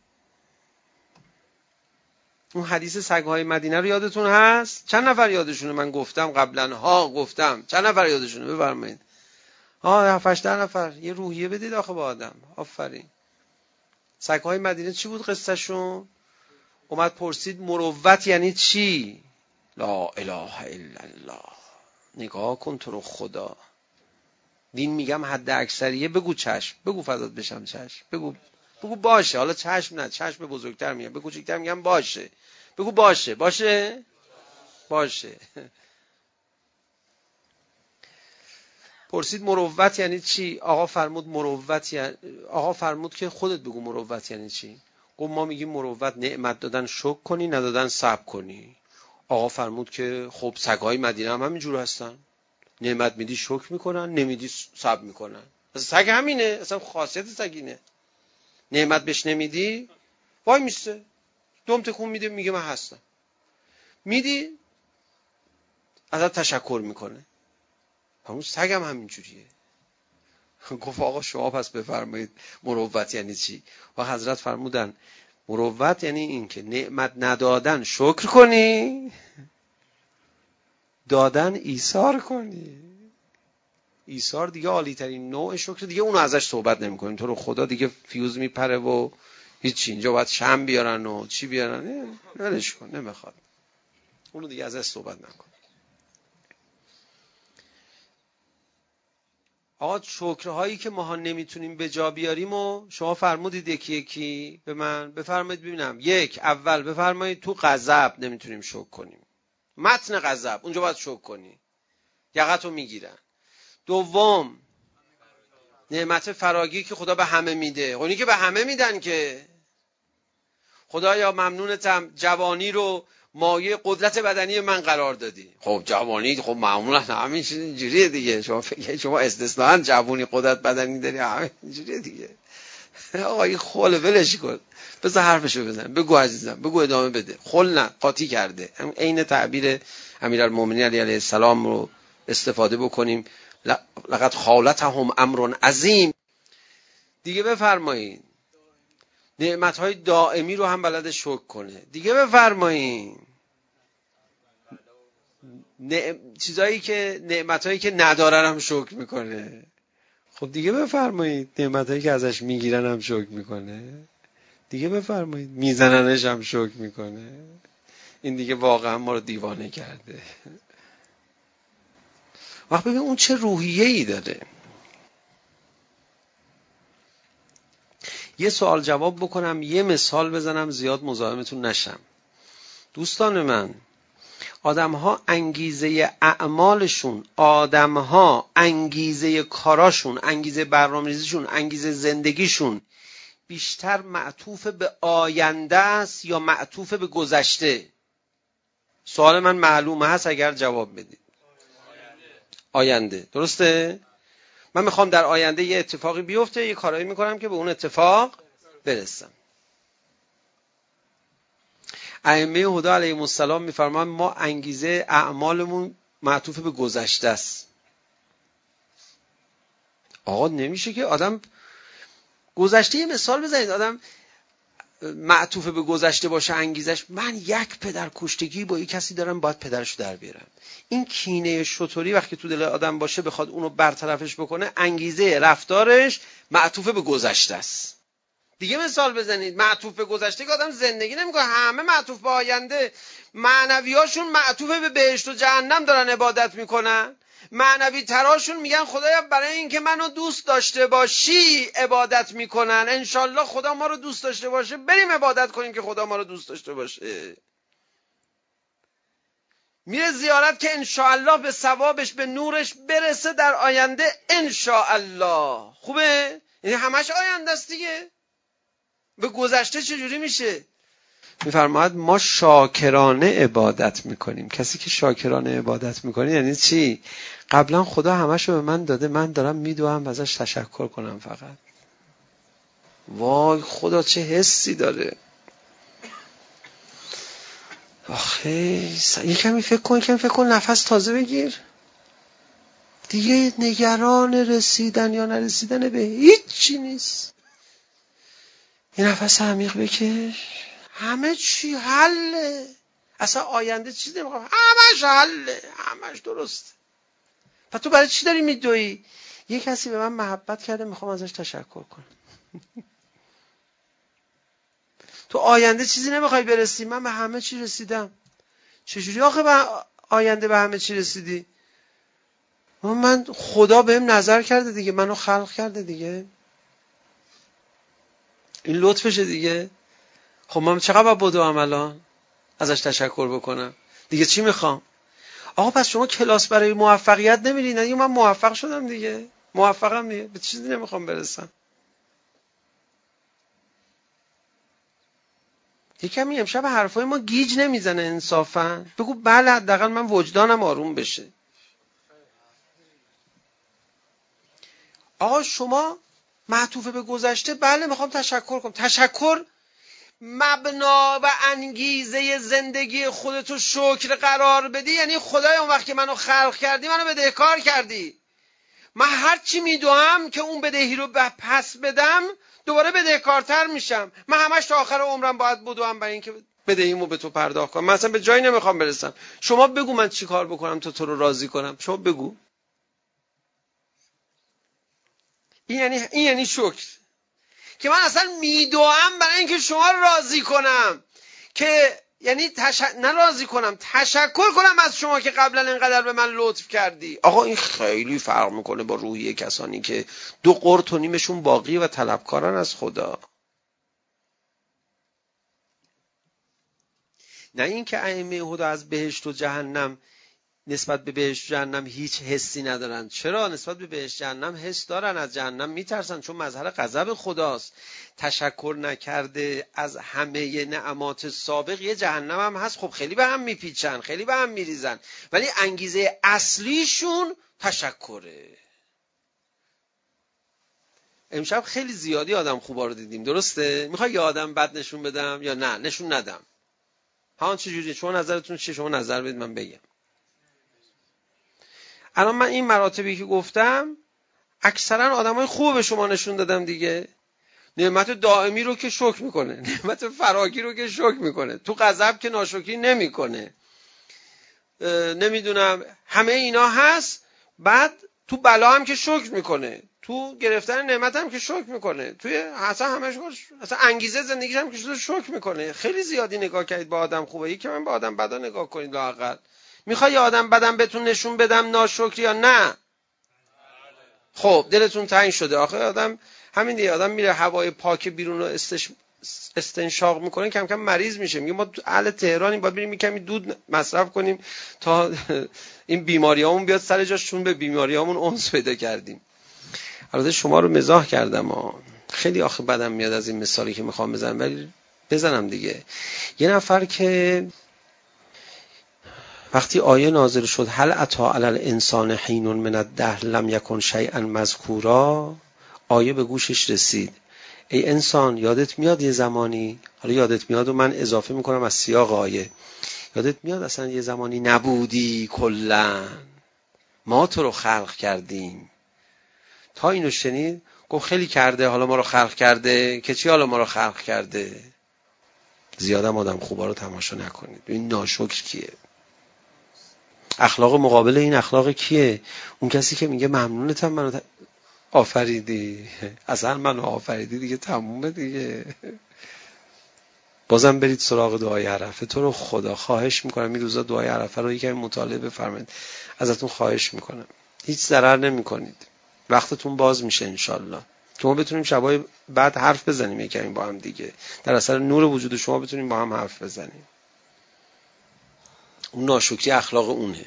اون حدیث سگ‌های مدینه رو یادتون هست؟ چند نفر یادشونه؟ من گفتم قبلا ها، گفتم چند نفر یادشونه بفرمایید. 7-8 نفر. یه روحیه بدید آخه با آدم. آفرین. سگ‌های مدینه چی بود قصه شون؟ اومد پرسید مروت یعنی چی؟ لا اله الا الله. نگاه کن تو رو خدا. دین میگم حد اکثریه بگو چشم، بگو فدات بشم چشم، بگو باشه. حالا چشم نه، چشم بزرگتر میگم، بگو کوچیک‌تر میگم باشه، بگو باشه پرسید مروت یعنی چی؟ آقا فرمود که خودت بگو مروت یعنی چی. گفت ما میگیم مروت نعمت دادن شکر کنی، ندادن صبر کنی. آقا فرمود که خب سگ‌های مدینه هم همینجور هستن، نعمت میدی شکر میکنن، نمیدی صبر میکنن. سگ همینه، اصلا خاصیت سگ اینه. نعمت بهش نمیدی وای میسته، دم تکون میده میگه من هستم، میدی ازت تشکر میکنه. همون سگ هم همینجوریه. گفت آقا شما پس بفرمایید مروت یعنی چی؟ و حضرت فرمودن مروت یعنی این که نعمت ندادن شکر کنی، دادن ایثار کنی. ایثار دیگه عالی ترین نوع شکر، دیگه اونو ازش صحبت نمی کنیم. تو رو خدا دیگه فیوز میپره و هیچی، اینجا باید شم بیارن و چی بیارن، ولش کن، نمیخواد اونو دیگه ازش صحبت نکن. آقا شکرهایی که ماها نمیتونیم به جا بیاریم و شما فرمودید یکی یکی به من بفرمایید ببینم. اول بفرمایید تو غضب نمیتونیم شکر کنیم، متن غضب اونجا باید شکر کنی، یقتو میگیرن. دوم نعمت فراگیر که خدا به همه میده، اونی که به همه میدن که خدایا ممنونتم جوانی رو مایه قدرت بدنی من قرار دادی. خب جوانی خب معمولا همین اینجوریه دیگه، شما فکر شما استثناء جوانی قدرت بدنی داری، همین اینجوریه دیگه. آقا این خل ولش کن، بذار حرفشو بزن، بگو عزیزم، بگو ادامه بده. خل نه، قاطی کرده. عین تعبیر امیرالمومنین علیه السلام رو استفاده بکنیم، لقد خالتهم امر عظیم. دیگه بفرمایید. نعمتهای دائمی رو هم بلد شکر کنه. دیگه بفرمایید. چیزایی که نعمتهایی که ندارن هم شکر میکنه. خب دیگه بفرمایید. نعمتهایی که ازش میگیرن هم شکر میکنه. دیگه بفرمایید. میزننش هم شکر میکنه. این دیگه واقعا ما رو دیوانه کرده. وقت ببین اون چه روحیه‌ای داره. یه سوال جواب بکنم، یه مثال بزنم، زیاد مزاحمتون نشم. دوستان من، آدم‌ها انگیزه اعمالشون، آدم‌ها انگیزه کاراشون، انگیزه برنامه‌ریزیشون، انگیزه زندگیشون بیشتر معطوف به آینده است یا معطوف به گذشته؟ سوال من معلومه هست اگر جواب بدید. آینده. درسته؟ من میخوام در آینده یه اتفاقی بیفته، یه کارایی میکنم که به اون اتفاق برسم. ائمه هدی علیهم السلام میفرمان ما انگیزه اعمالمون معطوف به گذشته است. آقا نمیشه که آدم گذشته، یه مثال بزنید، آدم معطوف به گذشته باشه انگیزش. من یک پدر کشتگی با یک کسی دارم، باید پدرشو در بیارم. این کینه شطوری وقتی تو دل آدم باشه بخواد اونو برطرفش بکنه، انگیزه رفتارش معطوف به گذشته است. دیگه مثال بزنید. معطوف به گذشته که آدم زندگی نمیکنه، همه معطوف به آینده. معنویاشون معطوف به بهشت و جهنم دارن عبادت میکنن. معنوی تراشون میگن خدایا برای اینکه منو دوست داشته باشی عبادت میکنن، انشالله خدا ما رو دوست داشته باشه بریم عبادت کنیم که خدا ما رو دوست داشته باشه. میره زیارت که انشالله به ثوابش به نورش برسه در آینده انشالله. خوبه؟ یعنی همش آینده است دیگه. به گذشته چجوری میشه؟ میفرماید ما شاکرانه عبادت میکنیم. کسی که شاکرانه عبادت میکنه یعنی چی؟ قبلا خدا همشو به من داده، من دارم میدوام ازش تشکر کنم فقط. وای خدا چه حسی داره. آخه یه کمی فکر کن نفس تازه بگیر. دیگه نگران رسیدن یا نرسیدن به هیچی نیست. یه نفس عمیق بکش. همه چی حله. اصلا آینده چیزی نمیخوام، همش حله، همش درسته. پس تو برای چی داری میدویی؟ یه کسی به من محبت کرده میخوام ازش تشکر کنم. تو آینده چیزی نمیخوای برسی؟ من به همه چی رسیدم. چجوری آخه به آینده به همه چی رسیدی؟ من خدا بهم نظر کرده دیگه، منو خلق کرده دیگه، این لطفشه دیگه. خب من چقدر باید بدوام الان ازش تشکر بکنم؟ دیگه چی میخوام؟ آقا پس شما کلاس برای موفقیت نمیرین؟ نه من موفق شدم دیگه، موفقم دیگه، به چیزی نمیخوام برسم. یکمی امشب حرفای ما گیج نمیزنه انصافا؟ بگو بله حداقل من وجدانم آروم بشه. آقا شما معطوف به گذشته، بله میخوام تشکر کنم. تشکر مبنا و انگیزه زندگی خودتو شکر قرار بدی، یعنی خدای اون وقت که منو خلق کردی منو بدهکار کردی. من هر چی میدوام که اون بدهی رو پس بدم دوباره بدهکارتر میشم. من همش تا آخر عمرم باید بدوام برای اینکه بدهیمو به تو پرداخت کنم. من اصلا به جایی نمیخوام برسم. شما بگو من چی کار بکنم تا تو رو راضی کنم؟ شما بگو. این یعنی شکر که من اصلا میدوام برای اینکه شما رو راضی کنم، که یعنی نه راضی کنم، تشکر کنم از شما که قبلا اینقدر به من لطف کردی. آقا این خیلی فرق میکنه با روحیه کسانی که 2 قرط و نیمشون باقی و طلبکارن از خدا. نه اینکه ائمه هدی از بهشت و جهنم نسبت به بهشت و جهنم هیچ حسی ندارن. چرا؟ نسبت به بهشت جهنم حس دارن، از جهنم میترسن چون مظهر غضب خداست. تشکر نکرده از همه نعمات سابق یه جهنم هم هست. خب خیلی به هم میپیچن، خیلی به هم میریزن، ولی انگیزه اصلیشون تشکره. امشب خیلی زیادی آدم خوبا رو دیدیم، درسته؟ میخوای یه آدم بد نشون بدم یا نه نشون ندم؟ ها چجوری؟ شما نظرتون چیه؟ شما نظر بدید من بگم. الان من این مراتبی که گفتم اکثرا آدمای خوب به شما نشون دادم دیگه. نعمت دائمی رو که شکر میکنه، نعمت فراگیر رو که شکر میکنه، تو غضب که ناشکری نمیکنه، نمیدونم همه اینا هست. بعد تو بلا هم که شکر میکنه، تو گرفتن نعمت هم که شکر میکنه، توی اصلا همش اصلا انگیزه زندگیش هم که شکر میکنه. خیلی زیادی نگاه کردید با آدم خوبه، یکی من با آدم بدا نگاه کنید لااقل. میخوای یه آدم بدم بهتون نشون بدم ناشکری یا نه؟ خب دلتون تنگ شده. آخه آدم همین دیگه، آدم میره هوای پاک بیرون رو استنشاق میکنه، کم کم مریض میشه. میگه ما اهل تهرانیم، باید بریم کمی دود مصرف کنیم تا این بیماریامون بیاد سر جاش، چون به بیماریامون انس پیدا کردیم. البته شما رو مزاح کردم خیلی آخه بدم میاد از این مثالی که میخوام بزنم، ولی بزنم دیگه. یه نفر که وقتی آیه نازل شد هل اتی علی الانسان حین من الدهر لم یکن شیئا مذکورا، آیه به گوشش رسید ای انسان یادت میاد یه زمانی، حالا یادت میاد و من اضافه میکنم از سیاق آیه، یادت میاد اصلا یه زمانی نبودی، کلا ما تو رو خلق کردیم. تا اینو شنید گفت خیلی کرده، حالا ما رو خلق کرده که چی؟ حالا ما رو خلق کرده. زیادم آدم خوبا رو تماشا نکنید. این ناشکر کیه؟ اخلاق مقابل این اخلاق کیه؟ اون کسی که میگه ممنونتم منو آفریدی، اصلا منو آفریدی دیگه تمومه دیگه. بازم برید سراغ دعای عرفه. تو رو خدا خواهش میکنم این روزا دعای عرفه رو یکم مطالعه بفرمایید، ازتون خواهش میکنم. هیچ ضرر نمیکنید، وقتتون باز میشه انشالله که ما بتونیم شبای بعد حرف بزنیم یکمی با هم دیگه، در اثر نور وجود شما بتونیم با هم حرف بزنیم. اون ناشکری اخلاق اونه.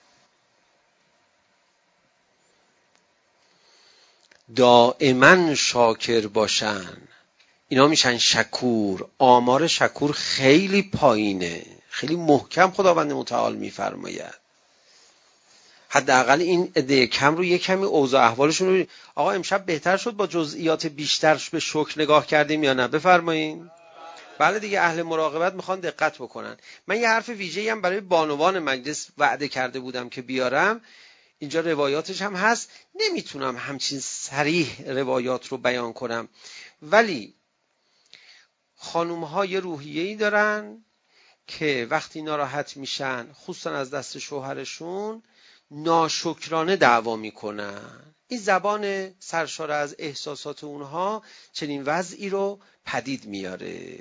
دائما شاکر باشن، اینا میشن شکور. آمار شکور خیلی پایینه، خیلی محکم خداوند متعال میفرماید. حداقل این عده کم رو یک کمی اوضاع احوالشون رو. آقا امشب بهتر شد با جزئیات بیشتر به شکر نگاه کردیم یا نه؟ بفرمایین. بله دیگه، اهل مراقبت میخوان دقت بکنن. من یه حرف ویژه‌ای هم برای بانوان مجلس وعده کرده بودم که بیارم، اینجا روایاتش هم هست. نمیتونم همچین صریح روایات رو بیان کنم، ولی خانوم‌ها یه روحیه‌ای دارن که وقتی ناراحت میشن خصوصا از دست شوهرشون ناشکرانه دعوا میکنن. این زبان سرشار از احساسات اونها چنین وضعی رو پدید میاره.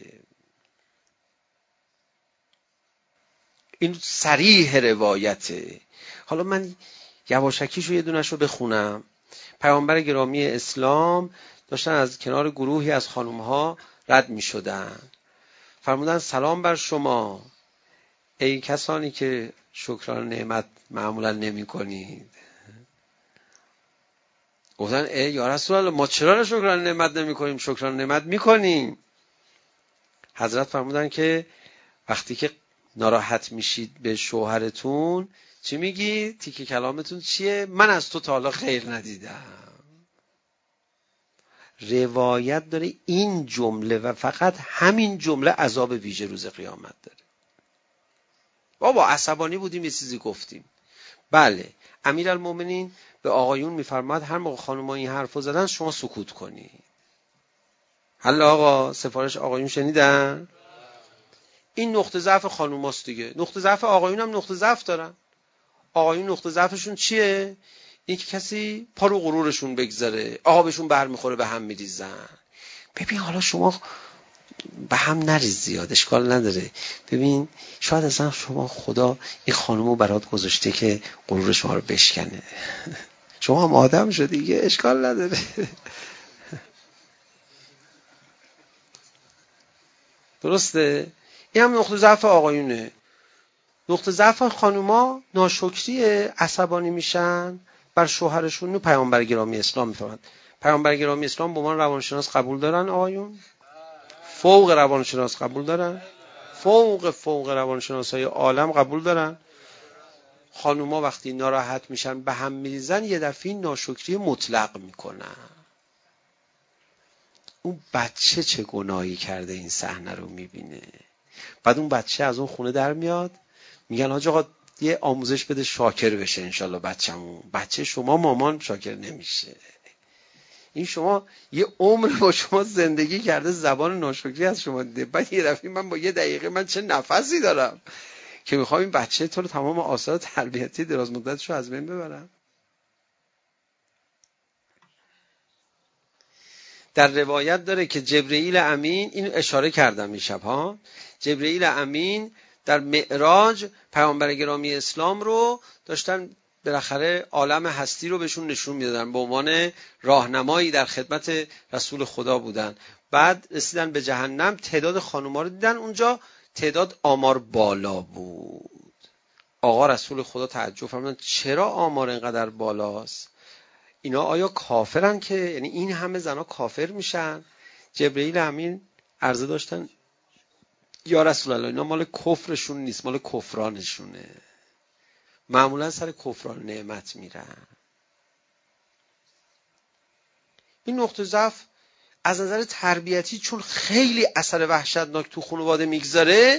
این صریح روایته. حالا من یواشکیشو یه دونشو بخونم. پیامبر گرامی اسلام داشتن از کنار گروهی از خانومها رد می شدن، فرمودن سلام بر شما ای کسانی که شکران نعمت معمولا نمی کنید. گفتن ای یا رسول الله ما چرا شکران نعمت نمی کنیم؟ شکران نعمت می کنیم. حضرت فرمودن که وقتی که ناراحت میشید به شوهرتون چی میگی؟ تیکه کلامتون چیه؟ من از تو تا حالا خیر ندیدم. روایت داره این جمله و فقط همین جمله عذاب ویژه روز قیامت داره. بابا عصبانی بودیم یه چیزی گفتیم. بله، امیرالمومنین به آقایون میفرماد هر موقع خانم‌ها این حرفو زدن شما سکوت کنی. حالا آقا سفارش آقایون شنیدن؟ این نقطه ضعف خانوماست دیگه. نقطه ضعف آقایون هم نقطه ضعف دارن. آقایون نقطه ضعفشون چیه؟ این که کسی پا رو غرورشون بگذاره، آبشون برمیخوره به هم میریزن. ببین حالا شما به هم نریز زیاد، اشکال نداره. ببین شاید اصلا شما خدا این خانومو برات گذاشته که غرور شما رو بشکنه. شما هم آدم شدی دیگه، اشکال نداره. درسته؟ این هم نقطه ضعف آقایونه. نقطه ضعف خانوما ناشکریه، عصبانی میشن بر شوهرشون. پیامبر گرامی اسلام میفرماد. پیامبر گرامی اسلام به عنوان روانشناس قبول دارن آقایون؟ فوق روانشناس قبول دارن؟ فوق روانشناسای عالم قبول دارن؟ خانوما وقتی ناراحت میشن به هم میریزن یه دفعه ناشکری مطلق میکنن. اون بچه چه گناهی کرده این صحنه رو میبینه. بعد اون بچه از اون خونه در میاد، میگن حاج آقا یه آموزش بده شاکر بشه انشالله بچه‌مون. بچه شما مامان شاکر نمیشه. این شما یه عمر با شما زندگی کرده، زبان ناشکری از شما دیده، بعد یه دفعه من با یه دقیقه من چه نفسی دارم که میخوام این بچه تو رو تمام آثار تربیتی دراز مدتش رو از بین ببرم. در روایت داره که جبرئیل امین، این اشاره کردم این شب ها، جبرئیل امین در معراج پیامبر گرامی اسلام رو داشتن بالاخره عالم هستی رو بهشون نشون میدادن، به عنوان راهنمایی در خدمت رسول خدا بودن. بعد رسیدن به جهنم، تعداد خانوما رو دیدن، اونجا تعداد آمار بالا بود. آقا رسول خدا تعجب فرمودن چرا آمار اینقدر بالاست؟ اینا آیا کافرن که یعنی این همه زنا کافر میشن؟ جبرئیل امین عرضه داشتن یا رسول الله اینا مال کفرشون نیست، مال کفرانشونه، معمولا سر کفران نعمت میرن. این نقطه ضعف از نظر تربیتی چون خیلی اثر وحشتناک تو خانواده میگذاره،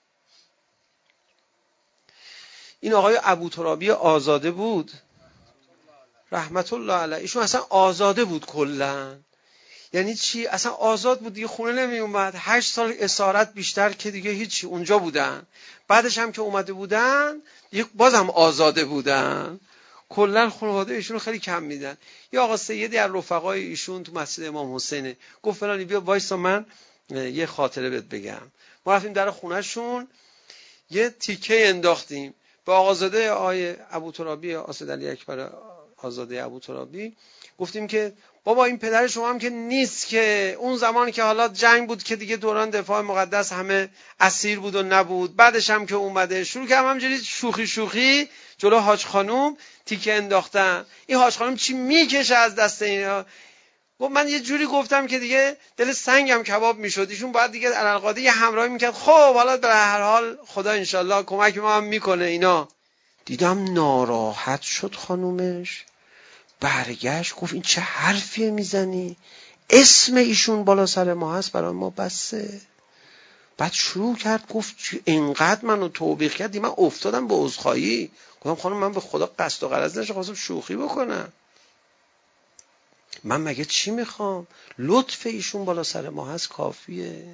این آقای ابوترابی آزاده بود رحمت الله علیه، ایشون اصلا آزاده بود کلا. یعنی چی؟ اصلا آزاد بود دیگه، خونه نمی اومد. 8 سال اسارت بیشتر که دیگه هیچی، اونجا بودن. بعدش هم که اومده بودن بازم آزاده بودن. کلا خانواده ایشون رو خیلی کم میدن. یا آقا سیدی از رفقای ایشون تو مسجد امام حسینه گفت فلانی بیا وایسا من یه خاطره بهت بگم. ما رفتیم در خونهشون یه تیکه انداختیم به آقازاده آقای ابوترابی اسدعلی اکبر آزاده ابوترابی، گفتیم که بابا این پدر شما هم که نیست که اون زمان که حالا جنگ بود که دیگه دوران دفاع مقدس همه اسیر بود و نبود، بعدش هم که اومده شروع کردم همجوری شوخی شوخی جلو حاج خانوم تیکه انداختن. این حاج خانوم چی میکشه از دست اینا؟ گفت من یه جوری گفتم که دیگه دل سنگم کباب میشد، ایشون باید دیگه علالقاده یه همراهی میکرد. خب حالا به هر حال خدا انشالله کمک ما هم میکنه اینا. دیدم ناراحت شد خانومش، برگشت گفت این چه حرفیه میزنی؟ اسم ایشون بالا سر ما هست، برای ما بسه. بعد شروع کرد گفت اینقدر منو توبیخ کردی، من افتادم به عذرخواهی. گفتم خانم من به خدا قصد و غرض نشه، خواستم شوخی بکنم. من مگه چی میخوام؟ لطف ایشون بالا سر ما هست کافیه.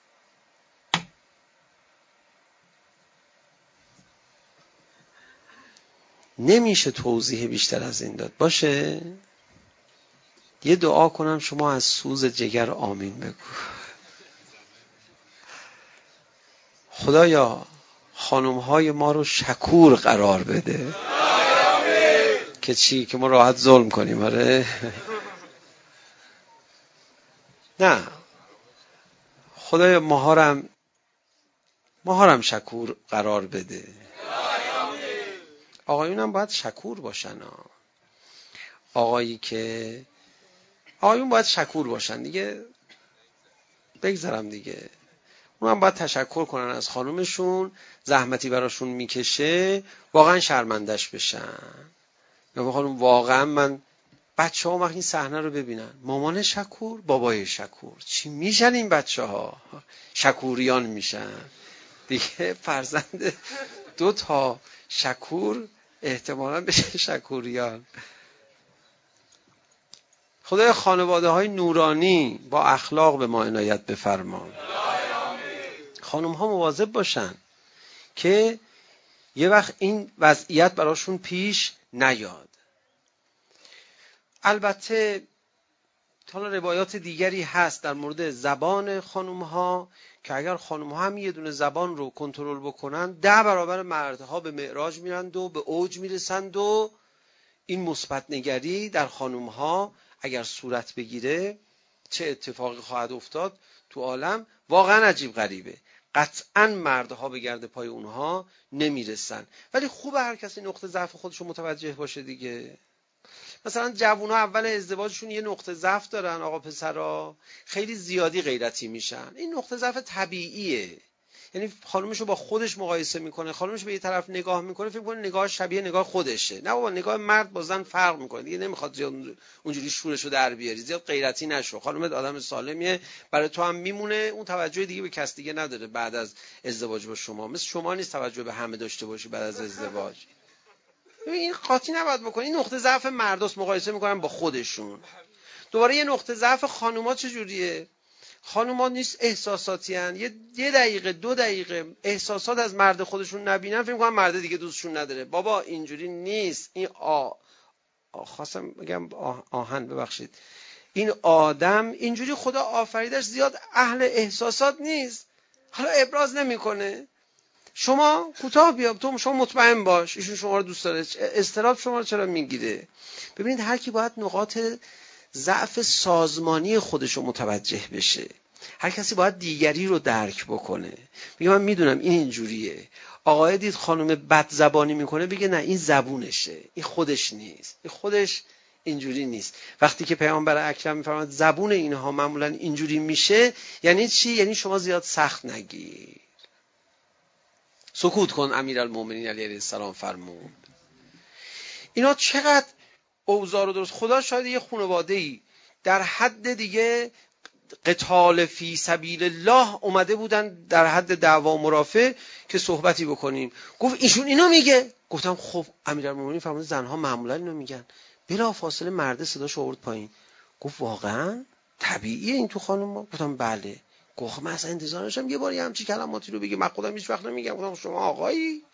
نمیشه توضیح بیشتر از این داد. باشه یه دعا کنم شما از سوز جگر آمین بگو. خدایا خانم‌های ما رو شکور قرار بده. که چی؟ که ما راحت ظلم کنیم؟ آره نه، خدایا ماهارم شکور قرار بده. آقایون هم باید شکور باشن. آقایون باید شکور باشن دیگه، بگذارم دیگه. اون هم باید تشکر کنن از خانومشون، زحمتی براشون میکشه، واقعا شرمندش بشن. یا خانوم واقعا من بچه ها وقتی این صحنه رو ببینن، مامان شکور بابای شکور، چی میشن این بچه ها؟ شکوریان میشن دیگه. فرزند 2 تا شکور احتمالاً بشه شکوریان. خدای خانواده های نورانی با اخلاق به ما عنایت بفرما. خانم ها مواظب باشن که یه وقت این وضعیت براشون پیش نیاد. البته حالا روایات دیگری هست در مورد زبان خانم ها که اگر خانم ها هم یه دونه زبان رو کنترل بکنن 10 برابر مردها به معراج میرند و به اوج میرسند. و این مثبت نگری در خانم ها اگر صورت بگیره چه اتفاقی خواهد افتاد تو عالم واقعا عجیب غریبه. قطعا مردها به گرد پای اونها نمیرسن، ولی خوبه هر کسی نقطه ضعف خودشو متوجه باشه دیگه. مثلا جوونا اول ازدواجشون یه نقطه ضعف دارن، آقا پسرا خیلی زیادی غیرتی میشن. این نقطه ضعف طبیعیه. یعنی خانومشو با خودش مقایسه میکنه، خانومش به یه طرف نگاه میکنه فکر میکنه نگاه شبیه نگاه خودشه. نه بابا، نگاه مرد با زن فرق میکنه دیگه. نمیخواد زیاد اونجوری شورشو در بیاری، زیاد غیرتی نشو. خانومت آدم سالمیه، برای تو هم میمونه، اون توجه دیگه به کس دیگه نداره بعد از ازدواج با شما. مثل شما نیست توجه به همه داشته باشی بعد از ازدواج. این قاطی نباید بکنی. این نقطه ضعف مرداست، مقایسه میکنن با خودشون. دوباره یه نقطه ضعف خانوما چجوریه؟ خانوما نیست احساساتی هن. یه دقیقه 2 دقیقه احساسات از مرد خودشون نبینن فکر می‌کنن مرد دیگه دوستشون نداره. بابا اینجوری نیست. این خواستم بگم آهن، ببخشید، این آدم اینجوری خدا آفریدش زیاد اهل احساسات نیست، حالا ابراز نمیکنه. شما کوتاه بیا، تو شما مطمئن باش ایشون شما رو دوست داره، اضطراب شما رو چرا میگیره؟ ببینید هر کی باید نقاط ضعف سازمانی خودش رو متوجه بشه. هر کسی باید دیگری رو درک بکنه. میگه من میدونم این اینجوریه. آقای دید خانم بد زبانی میکنه، بگه نه این زبونشه، این خودش نیست، این خودش اینجوری نیست. وقتی که پیامبر اکرم میفرماد زبون اینها معمولا اینجوری میشه، یعنی چی؟ یعنی شما زیاد سخت نگیر، سکوت کن. امیرالمومنین علیه السلام فرمود. اینا چقدر اوضاع رو درست. خدا شاید یه خانواده‌ای در حد دیگه قتال فی سبیل الله اومده بودن در حد دعوا مرافع که صحبتی بکنیم، گفت ایشون اینو میگه. گفتم خب امیرالمومنین فرمود زنها معمولا اینو میگن. بلا فاصله مرد صداش آورد پایین، گفت واقعا طبیعیه این تو خانوما؟ گفتم بله. گفت من اصلا انتظار داشتم یه بار همچین کلماتی رو بگی، من خودم هیچ وقت نمیگم. گفتم شما آقایی؟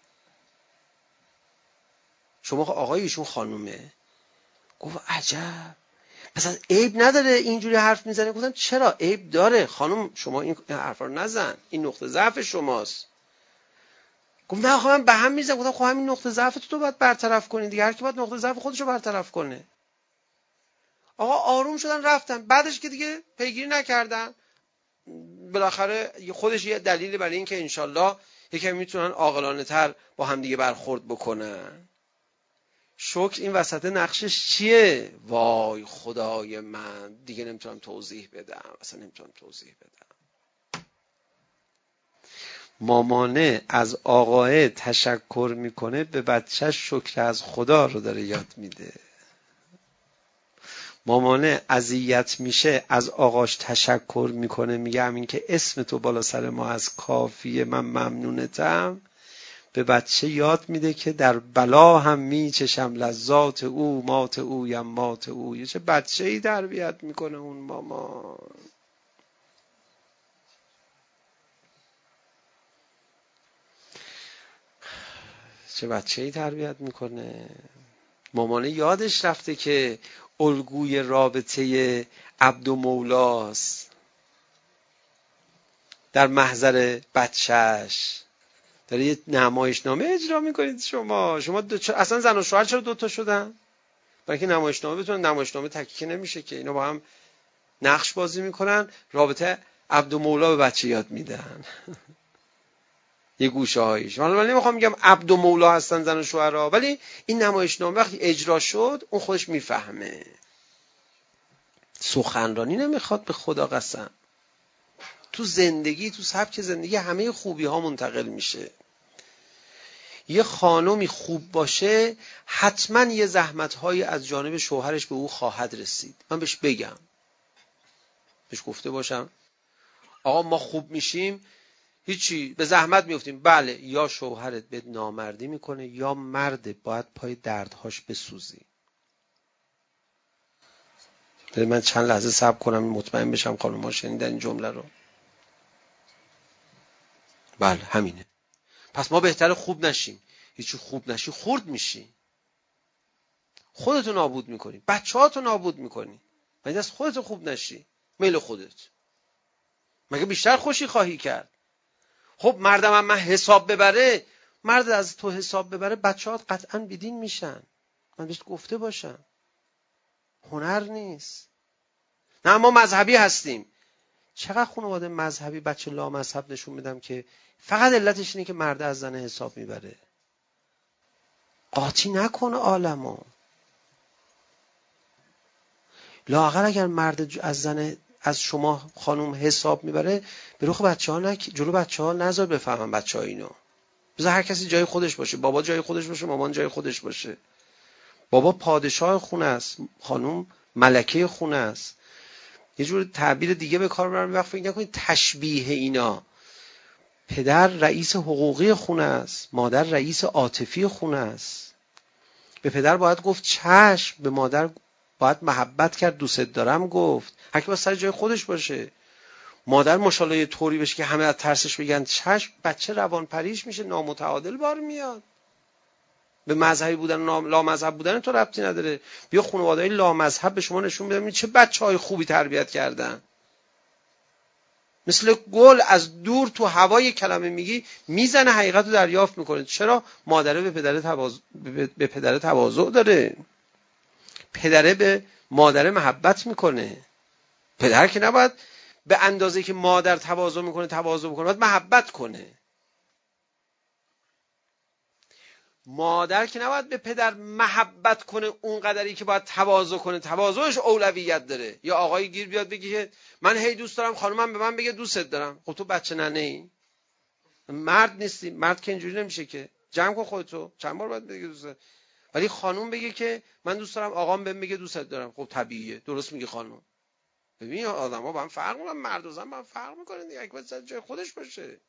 شما آقایی ایشون خانومه؟ گفت عجب، مثلا عیب نداره اینجوری حرف میزنه. گفتم چرا عیب داره خانم، شما این حرفا رو نزن، این نقطه ضعف شماست. گفت نه آخه من به هم میزنم. گفتم خب همین نقطه ضعف تو باید برطرف کنی دیگه، هر کی باید نقطه ضعف خودش رو برطرف کنه. آقا آروم شدن رفتن. بعدش که دیگه پیگیری نکردن، بالاخره خودش یه دلیلی برای این که انشالله یکم میتونن عاقلانه تر با هم دیگه برخورد بکنن. شکر این وسط نقشش چیه؟ وای خدای من دیگه نمیتونم توضیح بدم، اصلا نمیتونم توضیح بدم. مامانه از آقاه تشکر میکنه، به بچهش شکر از خدا رو داره یاد میده. مامانه اذیت میشه از آقاش تشکر میکنه، میگه همین که اسم تو بالا سر ما از کافیه، من ممنونتم. به بچه یاد میده که در بلا هم میچشم لذات او، مات او یا مات او. یه چه بچه ای تربیت میکنه اون مامان. چه بچه ای تربیت میکنه. مامانه یادش رفته که الگوی رابطه عبد و مولاست در محضر بچهش. داره یه نمایشنامه اجرا میکنید شما اصلا زن و شوهر چرا دوتا شدن؟ برای که نمایشنامه بتونن. نمایشنامه تکیه نمیشه که، اینا با هم نقش بازی میکنن، رابطه عبد و مولا به بچه یاد میدن. یه گوشه هایش. من نمیخوام میگم عبد و مولا هستن زن و شوهرها، ولی این نمایشنامه وقتی اجرا شد اون خودش میفهمه. سخنرانی نمیخواد به خدا قسم. تو زندگی، تو سبک زندگی همه خوبی ها منتقل میشه. یه خانمی خوب باشه حتما یه زحمت هایی از جانب شوهرش به او خواهد رسید. من بهش بگم، بهش گفته باشم آقا ما خوب میشیم هیچی، به زحمت میفتیم. بله، یا شوهرت بهت نامردی میکنه یا مرد باید پای دردهاش بسوزی. من چند لحظه صبر کنم مطمئن بشم خانم‌ها شنیدن این جمله رو. بله همینه. پس ما بهتره خوب نشیم. هیچی خوب نشی خرد میشی، خودتو نابود میکنی، بچه‌هاتو نابود میکنی. مگه از خودت خوب نشی؟ میل خودت مگه بیشتر خوشی خواهی کرد؟ خب مردم هم من حساب ببره، مرد از تو حساب ببره، بچه‌هات قطعاً بیدین میشن. من بهت گفته باشم هنر نیست. نه ما مذهبی هستیم. چقدر خانواده مذهبی بچه لامذهب نشون میدم که فقط علتش اینه که مرد از زن حساب میبره. قاطی نکنه عالمو. لااقل اگر مرد از زن از شما خانم حساب میبره، به رخ بچه‌ها جلو بچه‌ها نذار بفهمن بچه‌ها اینو. بذار هر کسی جای خودش باشه، بابا جای خودش باشه، مامان جای خودش باشه. بابا پادشاه خونه است، خانم ملکه خونه است. یه جور تعبیر دیگه به کار برم، وقت فکر نکنید تشبیه اینا. پدر رئیس حقوقی خونه است، مادر رئیس عاطفی خونه است. به پدر باید گفت چشم، به مادر باید محبت کرد، دوست دارم گفت. هر کی باید سر جای خودش باشه. مادر ماشاءالله یه طوری بشه که همه از ترسش بگن چشم، بچه روان پریش میشه، نامتعادل بار میاد. به مذهبی بودن لا مذهب بودن تو ربطی نداره. بیا خانواده‌های لا مذهب به شما نشون بدن چه بچه‌های خوبی تربیت کردن. مثل گل از دور تو هوای کلمه میگی میزنه، حقیقت رو دریافت میکنه. چرا؟ مادره به پدر تواضع داره، پدره به مادر محبت میکنه. پدر که نباید به اندازه که مادر تواضع میکنه باید محبت کنه. مادر که نباید به پدر محبت کنه اون قدری که باید تواضع کنه، تواضعش اولویت داره. یا آقای گیر بیاد بگه که من هی دوست دارم، خانومم به من بگه دوستت دارم. خب تو بچه ننه ای؟ مرد نیستی؟ مرد که اینجوری نمیشه که. جمع کن خودتو، چند بار باید بگه دوستت. ولی خانوم بگه که من دوست دارم آقام بهم بگه دوستت دارم. خب طبیعیه، درست میگه خانوم. ببین آدم‌ها با هم فرق میکنن، مرد و زن با هم فرق میکنن دیگه. یک سر جای خودش باشه.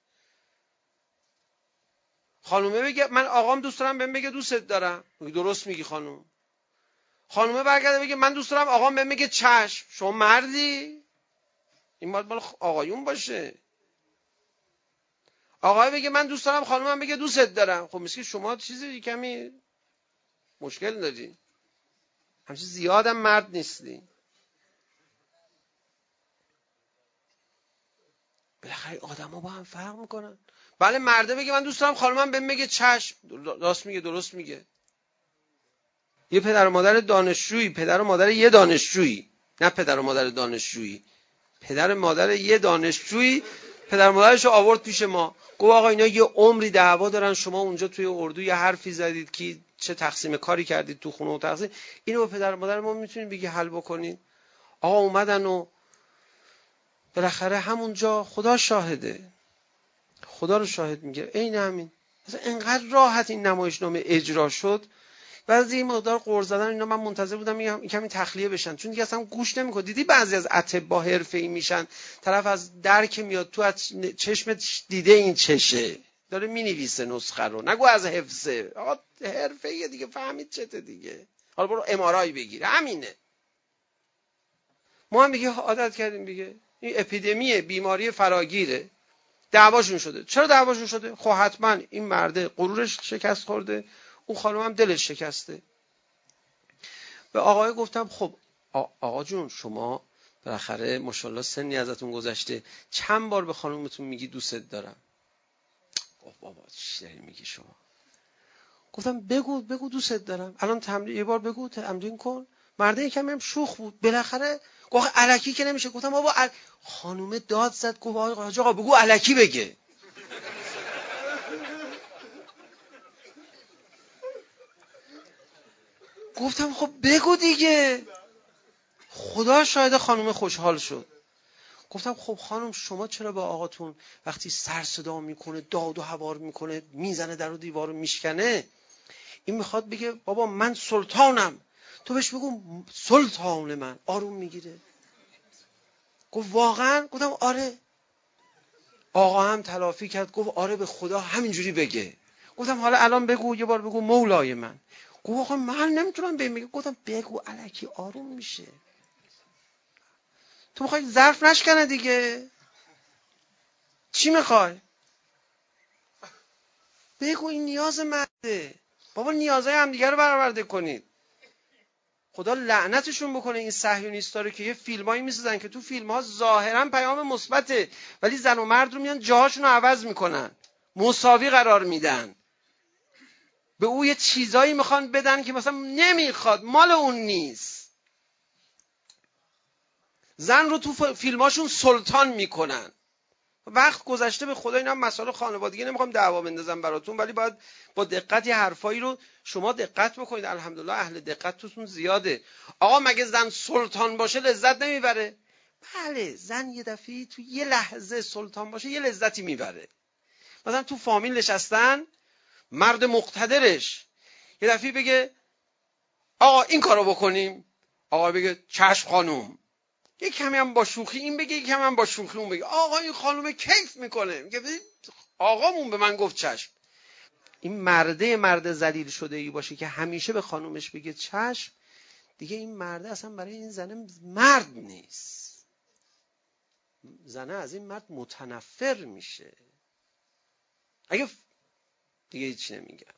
خانومه بگه من آقام دوست دارم بهم بگه دوستت دارم. درست میگی خانوم. خانومه برگرده بگه من دوست دارم آقام بهم بگه چشم. شما مردی؟ این باید مال آقایون باشه. آقای بگه من دوست دارم خانومم بگه دوستت دارم. خب مسکی شما چیزی کمی مشکل داری. همچین زیادم مرد نیستی. بالاخره آدم‌ها با هم فرق میکنن. بله مرده بگه من دوست دارم خانومم بهم بگه چشم. راست میگه، درست میگه. یه پدر و مادر دانشجویی، پدر و مادر یه دانشجویی، نه پدر و مادر دانشجویی، پدر و مادر یه دانشجویی، پدر و مادرش رو آورد پیش ما، گفت آقا اینا یه عمری دعوا دارن، شما اونجا توی اردو یه حرفی زدید که چه تقسیم کاری کردید تو خونه و تقسیم، اینو به پدر و مادر ما میتونید بگی حل بکنید. آقا اومدن و بالاخره همونجا خدا شاهده، خدا رو شاهد میگه عین همین. مثلا انقدر راحت این نمایشنامه اجرا شد. بعضی این مقدار قرض زدن اینا من منتظر بودم میگم کمی تخلیه بشن، چون دیگه اصلا گوش نمیکنه. دیدی بعضی از اطباء حرفه‌ای میشن، طرف از درک میاد تو از چشمت دیده این چشه، داره مینویسه نسخه رو، نگو از حفظه. آقا حرفه‌ایه دیگه، فهمید چته دیگه. حالا برو ام‌آرآی بگیر، همینه. ما هم دیگه عادت کردیم دیگه. این اپیدمی بیماری فراگیره. دعواشون شده. چرا دعواشون شده؟ خب حتما این مرده غرورش شکست خورده، اون خانم هم دلش شکسته. به آقای گفتم خب آقا جون شما بالاخره ماشاءالله سنی ازتون گذشته، چند بار به خانومتون میگی دوستت دارم؟ بابا چی داری میگی شما؟ گفتم بگو دوستت دارم. الان تمرین یه بار بگو، تمرین کن. مرده یکم هم شوخ بود بالاخره، گفت الکی که نمیشه. گفتم بابا خانومه داد زد، گفت آقا بگو الکی بگه. گفتم خب بگو دیگه. خدا شاید خانومه خوشحال شد. گفتم خب خانم شما چرا با آقاتون وقتی سر صدا میکنه، داد و هوار میکنه، میزنه در و دیوار رو میشکنه، این میخواد بگه بابا من سلطانم، تو بهش بگو سلطان من، آروم میگیره. گفت واقعا؟ گفتم آره. آقا هم تلافی کرد، گفت آره به خدا همینجوری بگه. گفتم حالا الان بگو، یه بار بگو مولای من. گفت آقا من نمیتونم بگم. گفتم بگو الکی آروم میشه. تو میخوای ظرف نشکنه دیگه، چی میخوای؟ بگو این نیاز مرده. بابا نیازهای همدیگه رو برآورده کنید. خدا لعنتشون بکنه این صهیونیستا رو که یه فیلمایی میسازن که تو فیلم‌ها ظاهرا پیام مثبته، ولی زن و مرد رو میان جاهاشون رو عوض میکنن، مساوی قرار میدن. به او یه چیزایی میخوان بدن که مثلا نمیخواد، مال اون نیست. زن رو تو فیلماشون سلطان میکنن. وقت گذشته به خدا، اینا مسائل خانوادگی نمیخوام دعوا بندازم براتون، ولی باید با دقت یه حرفایی رو شما دقت بکنید. الحمدلله اهل دقت توتون زیاده. آقا مگه زن سلطان باشه لذت نمیبره؟ بله، زن یه دفعه تو یه لحظه سلطان باشه یه لذتی میبره. مثلا تو فامیل نشستن، مرد مقتدرش یه دفعه بگه آقا این کارو بکنیم، آقا بگه چشم خانوم. یک کمی هم با شوخی این بگه، یک کمی هم با شوخی اون بگه. آقا این خانومه کیف میکنه، میگه آقامون به من گفت چشم. این مرد ذلیل شده ای باشه که همیشه به خانومش بگه چشم، دیگه این مرده اصلا برای این زنه مرد نیست. زنه از این مرد متنفر میشه. دیگه هیچ نمیگم.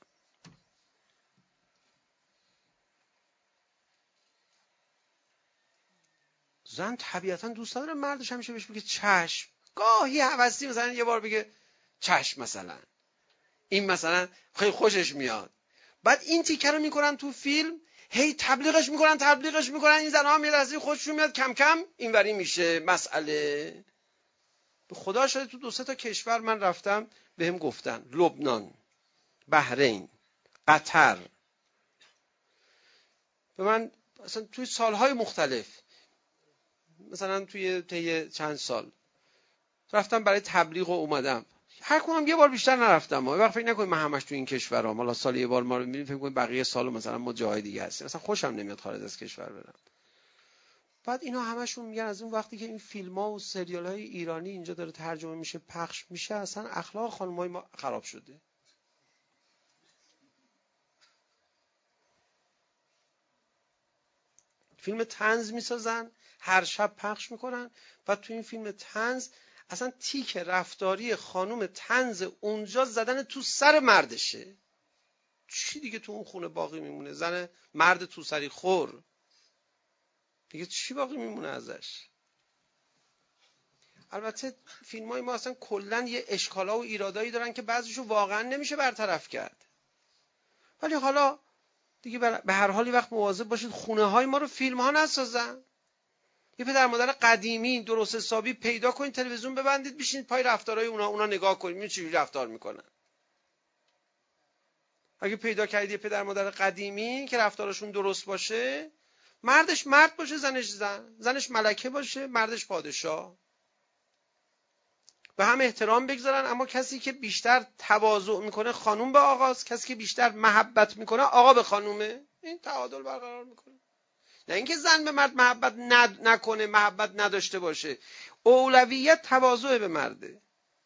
زن طبیعتا دوست داره مردش همیشه بهش بگه چشم. گاهی هوسی مثلا یه بار بگه چشم مثلا. این مثلا خیلی خوشش میاد. بعد این تیکه رو میکنن تو فیلم، هی تبلیغش میکنن این زنها هم یه لحظه خوششون میاد، کم کم اینوری میشه مسئله. به خدا شده تو 2-3 تا کشور من رفتم بهم گفتن، لبنان، بحرین، قطر، به من مثلا توی سالهای مختلف، مثلا توی طی چند سال رفتم برای تبلیغ و اومدم. هر کدوم یه بار بیشتر نرفتم. یه وقت فکر نکنید من همش تو این کشورام، حالا سال یه بار ما رو میبینیم، فکر کنید بقیه سالو مثلا ما جای دیگه هستیم. مثلا خوشم نمیاد خارج از کشور برم. بعد اینا همشون میگن از اون وقتی که این فیلم‌ها و سریال‌های ایرانی اینجا داره ترجمه میشه، پخش میشه، اصلا اخلاق خانم‌های ما خراب شده. فیلم طنز میسازن، هر شب پخش میکنن، و تو این فیلم طنز اصلا تیک رفتاری خانم طنز اونجا زدن تو سر مردشه. چی دیگه تو اون خونه باقی میمونه؟ زن مرد تو سری خور دیگه چی باقی میمونه ازش؟ البته فیلم‌های ما اصلا کلا یه اشکالا و ایرادایی دارن که بعضیشو واقعا نمیشه برطرف کرد. ولی حالا دیگه به هر حال وقت مواظب باشید خونه های ما رو فیلم ها نسازن. یه پدر مادر قدیمی درست حسابی پیدا کنید، تلویزیون ببندید، بشینید پای رفتارهای اونا نگاه کنید، ببینید چجوری رفتار میکنن. اگه پیدا کردید یه پدر مادر قدیمی که رفتارشون درست باشه، مردش مرد باشه، زنش ملکه باشه، مردش پادشاه، به هم احترام بگذارن، اما کسی که بیشتر تواضع میکنه خانوم به آقاست، کسی که بیشتر محبت میکنه آقا به خانومه. این تعادل برقرار میکنه. نه اینکه زن به مرد محبت نکنه، محبت نداشته باشه. اولویت تواضع به مرده.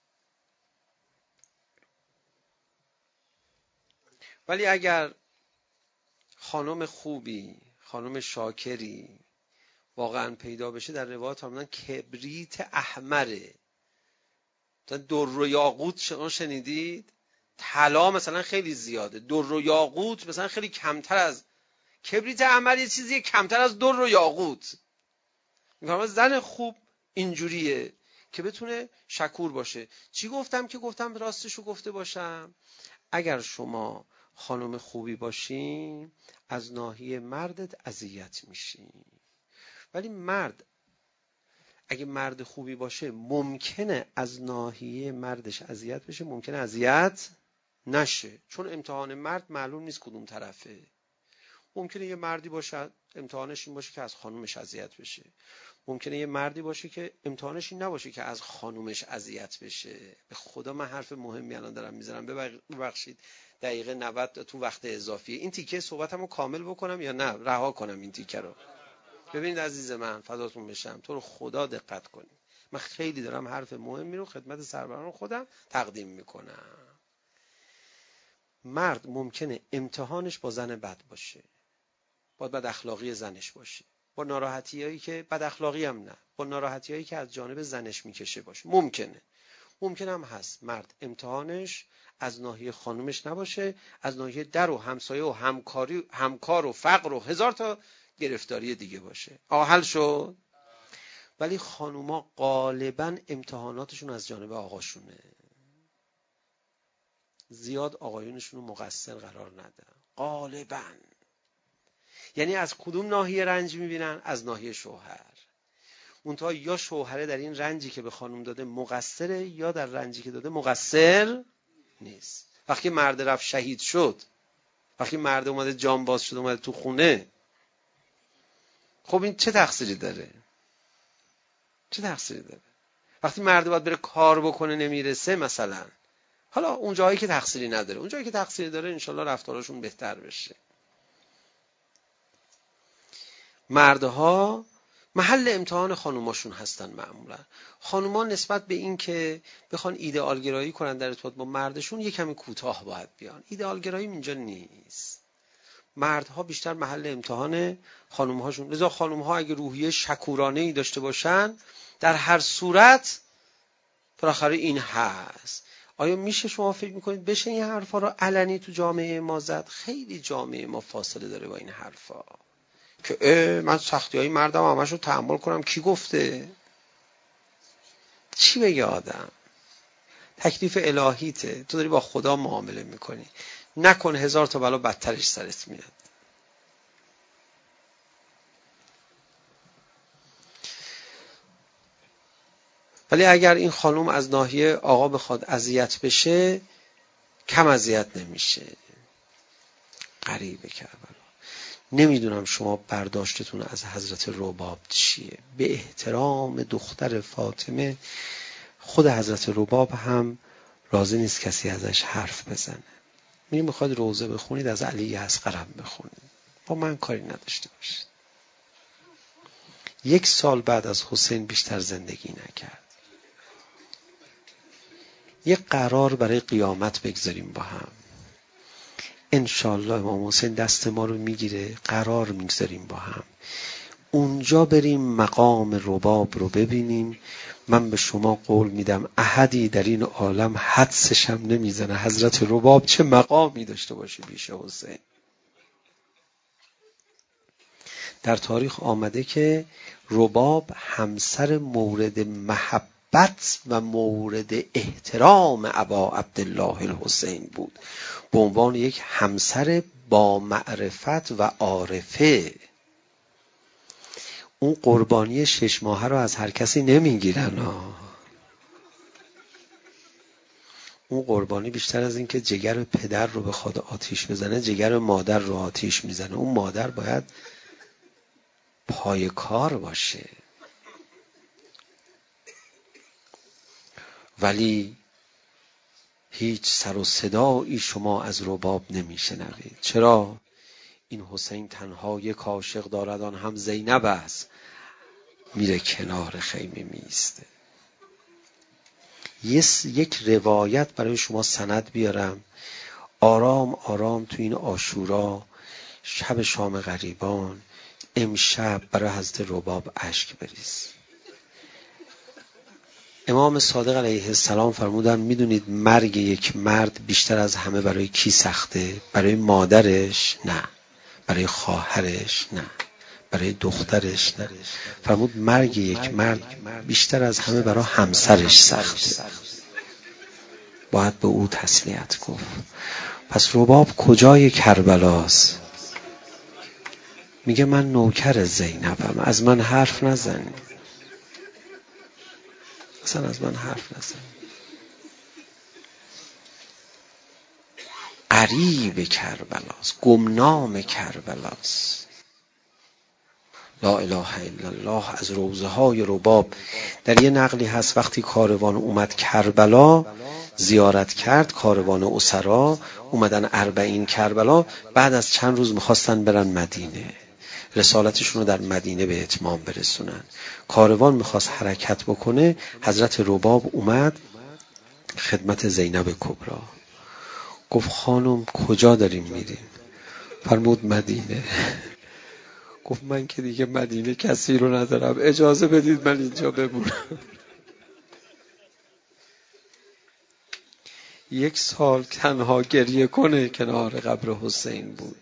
ولی اگر خانم خوبی، خانم شاکری واقعا پیدا بشه، در روایات فرمودن کبریت احمره. در و یاقوت شما شنیدید؟ طلا مثلا خیلی زیاده، در و یاقوت مثلا خیلی کمتر از کبریت احمر، یه چیزی کمتر از در و یاقوت. میگم زن خوب اینجوریه که بتونه شکور باشه. چی گفتم که گفتم راستشو گفته باشم؟ اگر شما خانم خوبی باشی از ناحیه مردت اذیت میشی. ولی اگه مرد خوبی باشه ممکنه از ناحیه مردش اذیت بشه، ممکنه اذیت نشه، چون امتحان مرد معلوم نیست کدوم طرفه. ممکنه یه مردی باشه امتحانش این باشه که از خانومش اذیت بشه، ممکنه یه مردی باشه که امتحانش این نباشه که از خانومش اذیت بشه. به خدا من حرف مهمی الان دارم میزنم، ببخشید دقیقه 90 تو وقت اضافیه. این تیکه صحبتمو کامل بکنم یا نه رها کنم این تیکه رو؟ ببینید عزیز من، فداتون بشم، تو رو خدا دقت کنید. من خیلی دارم حرف مهمی رو خدمت سروران خودم تقدیم میکنم. مرد ممکنه امتحانش با زن بد باشه، با بد اخلاقی زنش باشه، با ناراحتیایی که بد اخلاقی هم نه، با ناراحتیایی که از جانب زنش میکشه باشه. ممکنه هم هست مرد امتحانش از ناحیه خانومش نباشه، از ناحیه در و همسایه و همکار و فقر و هزار تا گرفتاری دیگه باشه. حل شد. ولی خانوما غالبا امتحاناتشون از جانب آقاشونه. زیاد آقایونشون رو مقصر قرار ندن غالبا. یعنی از کدوم ناحیه رنج میبینن؟ از ناحیه شوهر. منتها یا شوهره در این رنجی که به خانم داده مقصره، یا در رنجی که داده مقصر نیست. وقتی مرد رفت شهید شد، وقتی مرد اومده جان باز شد اومده تو خونه، خب این چه تقصیری داره؟ وقتی مرد باید بره کار بکنه نمیرسه مثلا، حالا اون جایی که تقصیری نداره، اون جایی که تقصیری داره انشالله رفتارشون بهتر بشه. مردها محل امتحان خانوماشون هستن معمولا. خانوما نسبت به این که بخوان ایدئال گرایی کنن در ارتباط با مردشون، یه کمی کوتاه باید بیان. ایدئال گرایی اینجا نیست. مردها بیشتر محل امتحان خانومهاشون. لذا خانومها اگه روحیه شکورانه‌ای داشته باشن در هر صورت بالاخره این هست. آیا میشه شما فکر میکنید بشه این حرفا رو علنی تو جامعه ما زد؟ خیلی جامعه ما فاصله داره با این حرفا که من سختی‌های مردم همشو تحمل کنم. کی گفته؟ چی بگه آدم؟ تکلیف الهیته، تو داری با خدا معامله میکنی. نکن 1000 تا بلا بدترش سرت میاد. ولی اگر این خانوم از ناحیه آقا بخواد اذیت بشه، کم اذیت نمیشه. غریبه کربلا. نمیدونم شما برداشتتون از حضرت رباب چیه. به احترام دختر فاطمه، خود حضرت رباب هم راضی نیست کسی ازش حرف بزنه. میخواد روزه بخونید از علی اصغر بخونید، با من کاری نداشته باشید. 1 سال بعد از حسین بیشتر زندگی نکرد. یک قرار برای قیامت بگذاریم با هم. انشالله امام حسین دست ما رو میگیره، قرار میگذاریم با هم. اونجا بریم مقام رباب رو ببینیم. من به شما قول میدم احدی در این عالم حدسش هم نمیزنه حضرت رباب چه مقامی داشته باشه پیش حسین. در تاریخ آمده که رباب همسر مورد محبت و مورد احترام ابا عبدالله الحسین بود، به عنوان یک همسر با معرفت و عارفه. اون قربانی 6 ماهه رو از هر کسی نمیگیرن. اون قربانی بیشتر از این که جگر پدر رو به خود آتیش بزنه، جگر مادر رو آتیش میزنه. اون مادر باید پای کار باشه. ولی هیچ سر و صدایی شما از رباب نمیشنوید. چرا؟ این حسین تنها یک عاشق دارد، آن هم زینب است. میره کنار خیمه میسته. یک روایت برای شما سند بیارم. آرام آرام تو این عاشورا، شب شام غریبان، امشب برای حضرت رباب اشک بریز. امام صادق علیه السلام فرمودن میدونید مرگ یک مرد بیشتر از همه برای کی سخته؟ برای مادرش؟ نه. برای خواهرش؟ نه. برای دخترش؟ نه. فرمود مرگ یک مرد بیشتر از همه برای همسرش سخته. باید به او تسلیت گفت. پس رباب کجای کربلاست؟ میگه من نوکر زینبم، از من حرف نزن. اصلا از من حرف نزن. غریب کربلاست، گمنام کربلاست. لا اله الا الله. از روضه های رباب در یه نقلی هست وقتی کاروان اومد کربلا زیارت کرد، کاروان اسرا اومدن 40 کربلا، بعد از چند روز میخواستن برن مدینه، رسالتشون رو در مدینه به اتمام برسونن. کاروان میخواست حرکت بکنه، حضرت رباب اومد خدمت زینب کبرا، گفت خانم کجا داریم میریم؟ فرمود مدینه. گفت من که دیگه مدینه کسی رو ندارم، اجازه بدید من اینجا بمونم. 1 سال تنها گریه کنه کنار قبر حسین بود.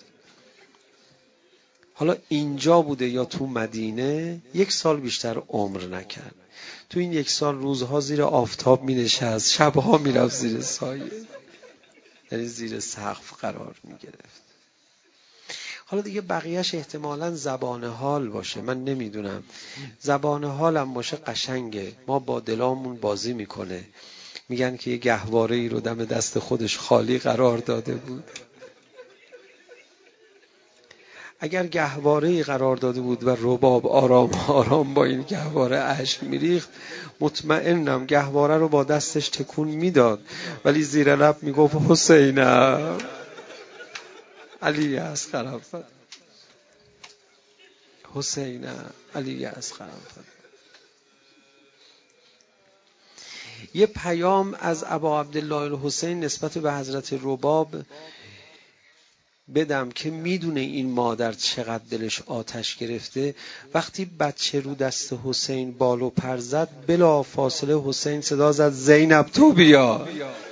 حالا اینجا بوده یا تو مدینه، 1 سال بیشتر عمر نکرد. تو این 1 سال روزها زیر آفتاب می نشست، شبها می رفت زیر سایه، یعنی زیر سقف قرار می گرفت. حالا دیگه بقیهش احتمالاً زبان حال باشه، من نمیدونم. زبان حالم باشه قشنگه، ما با دلامون بازی میکنه. میگن که یه گهواره ای رو دم دست خودش خالی قرار داده بود. اگر گهواره ای قرار داده بود و رباب آرام آرام با این گهواره اشک میریخت، مطمئنم گهواره رو با دستش تکون میداد، ولی زیر لب میگفت حسینم، علی اصغرم، حسینم، علی اصغرم. یه پیام از ابا عبدالله الحسین نسبت به حضرت رباب بدم که میدونه این مادر چقدر دلش آتش گرفته. وقتی بچه رو دست حسین بال و پر زد، بلا فاصله حسین صدا زد زینب تو بیا،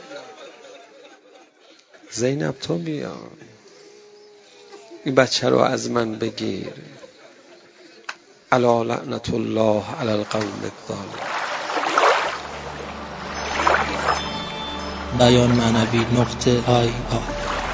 زینب تو بیا، این بچه رو از من بگیر. الا لعنت الله علی القوم الظالمین. بیان معنوی .ir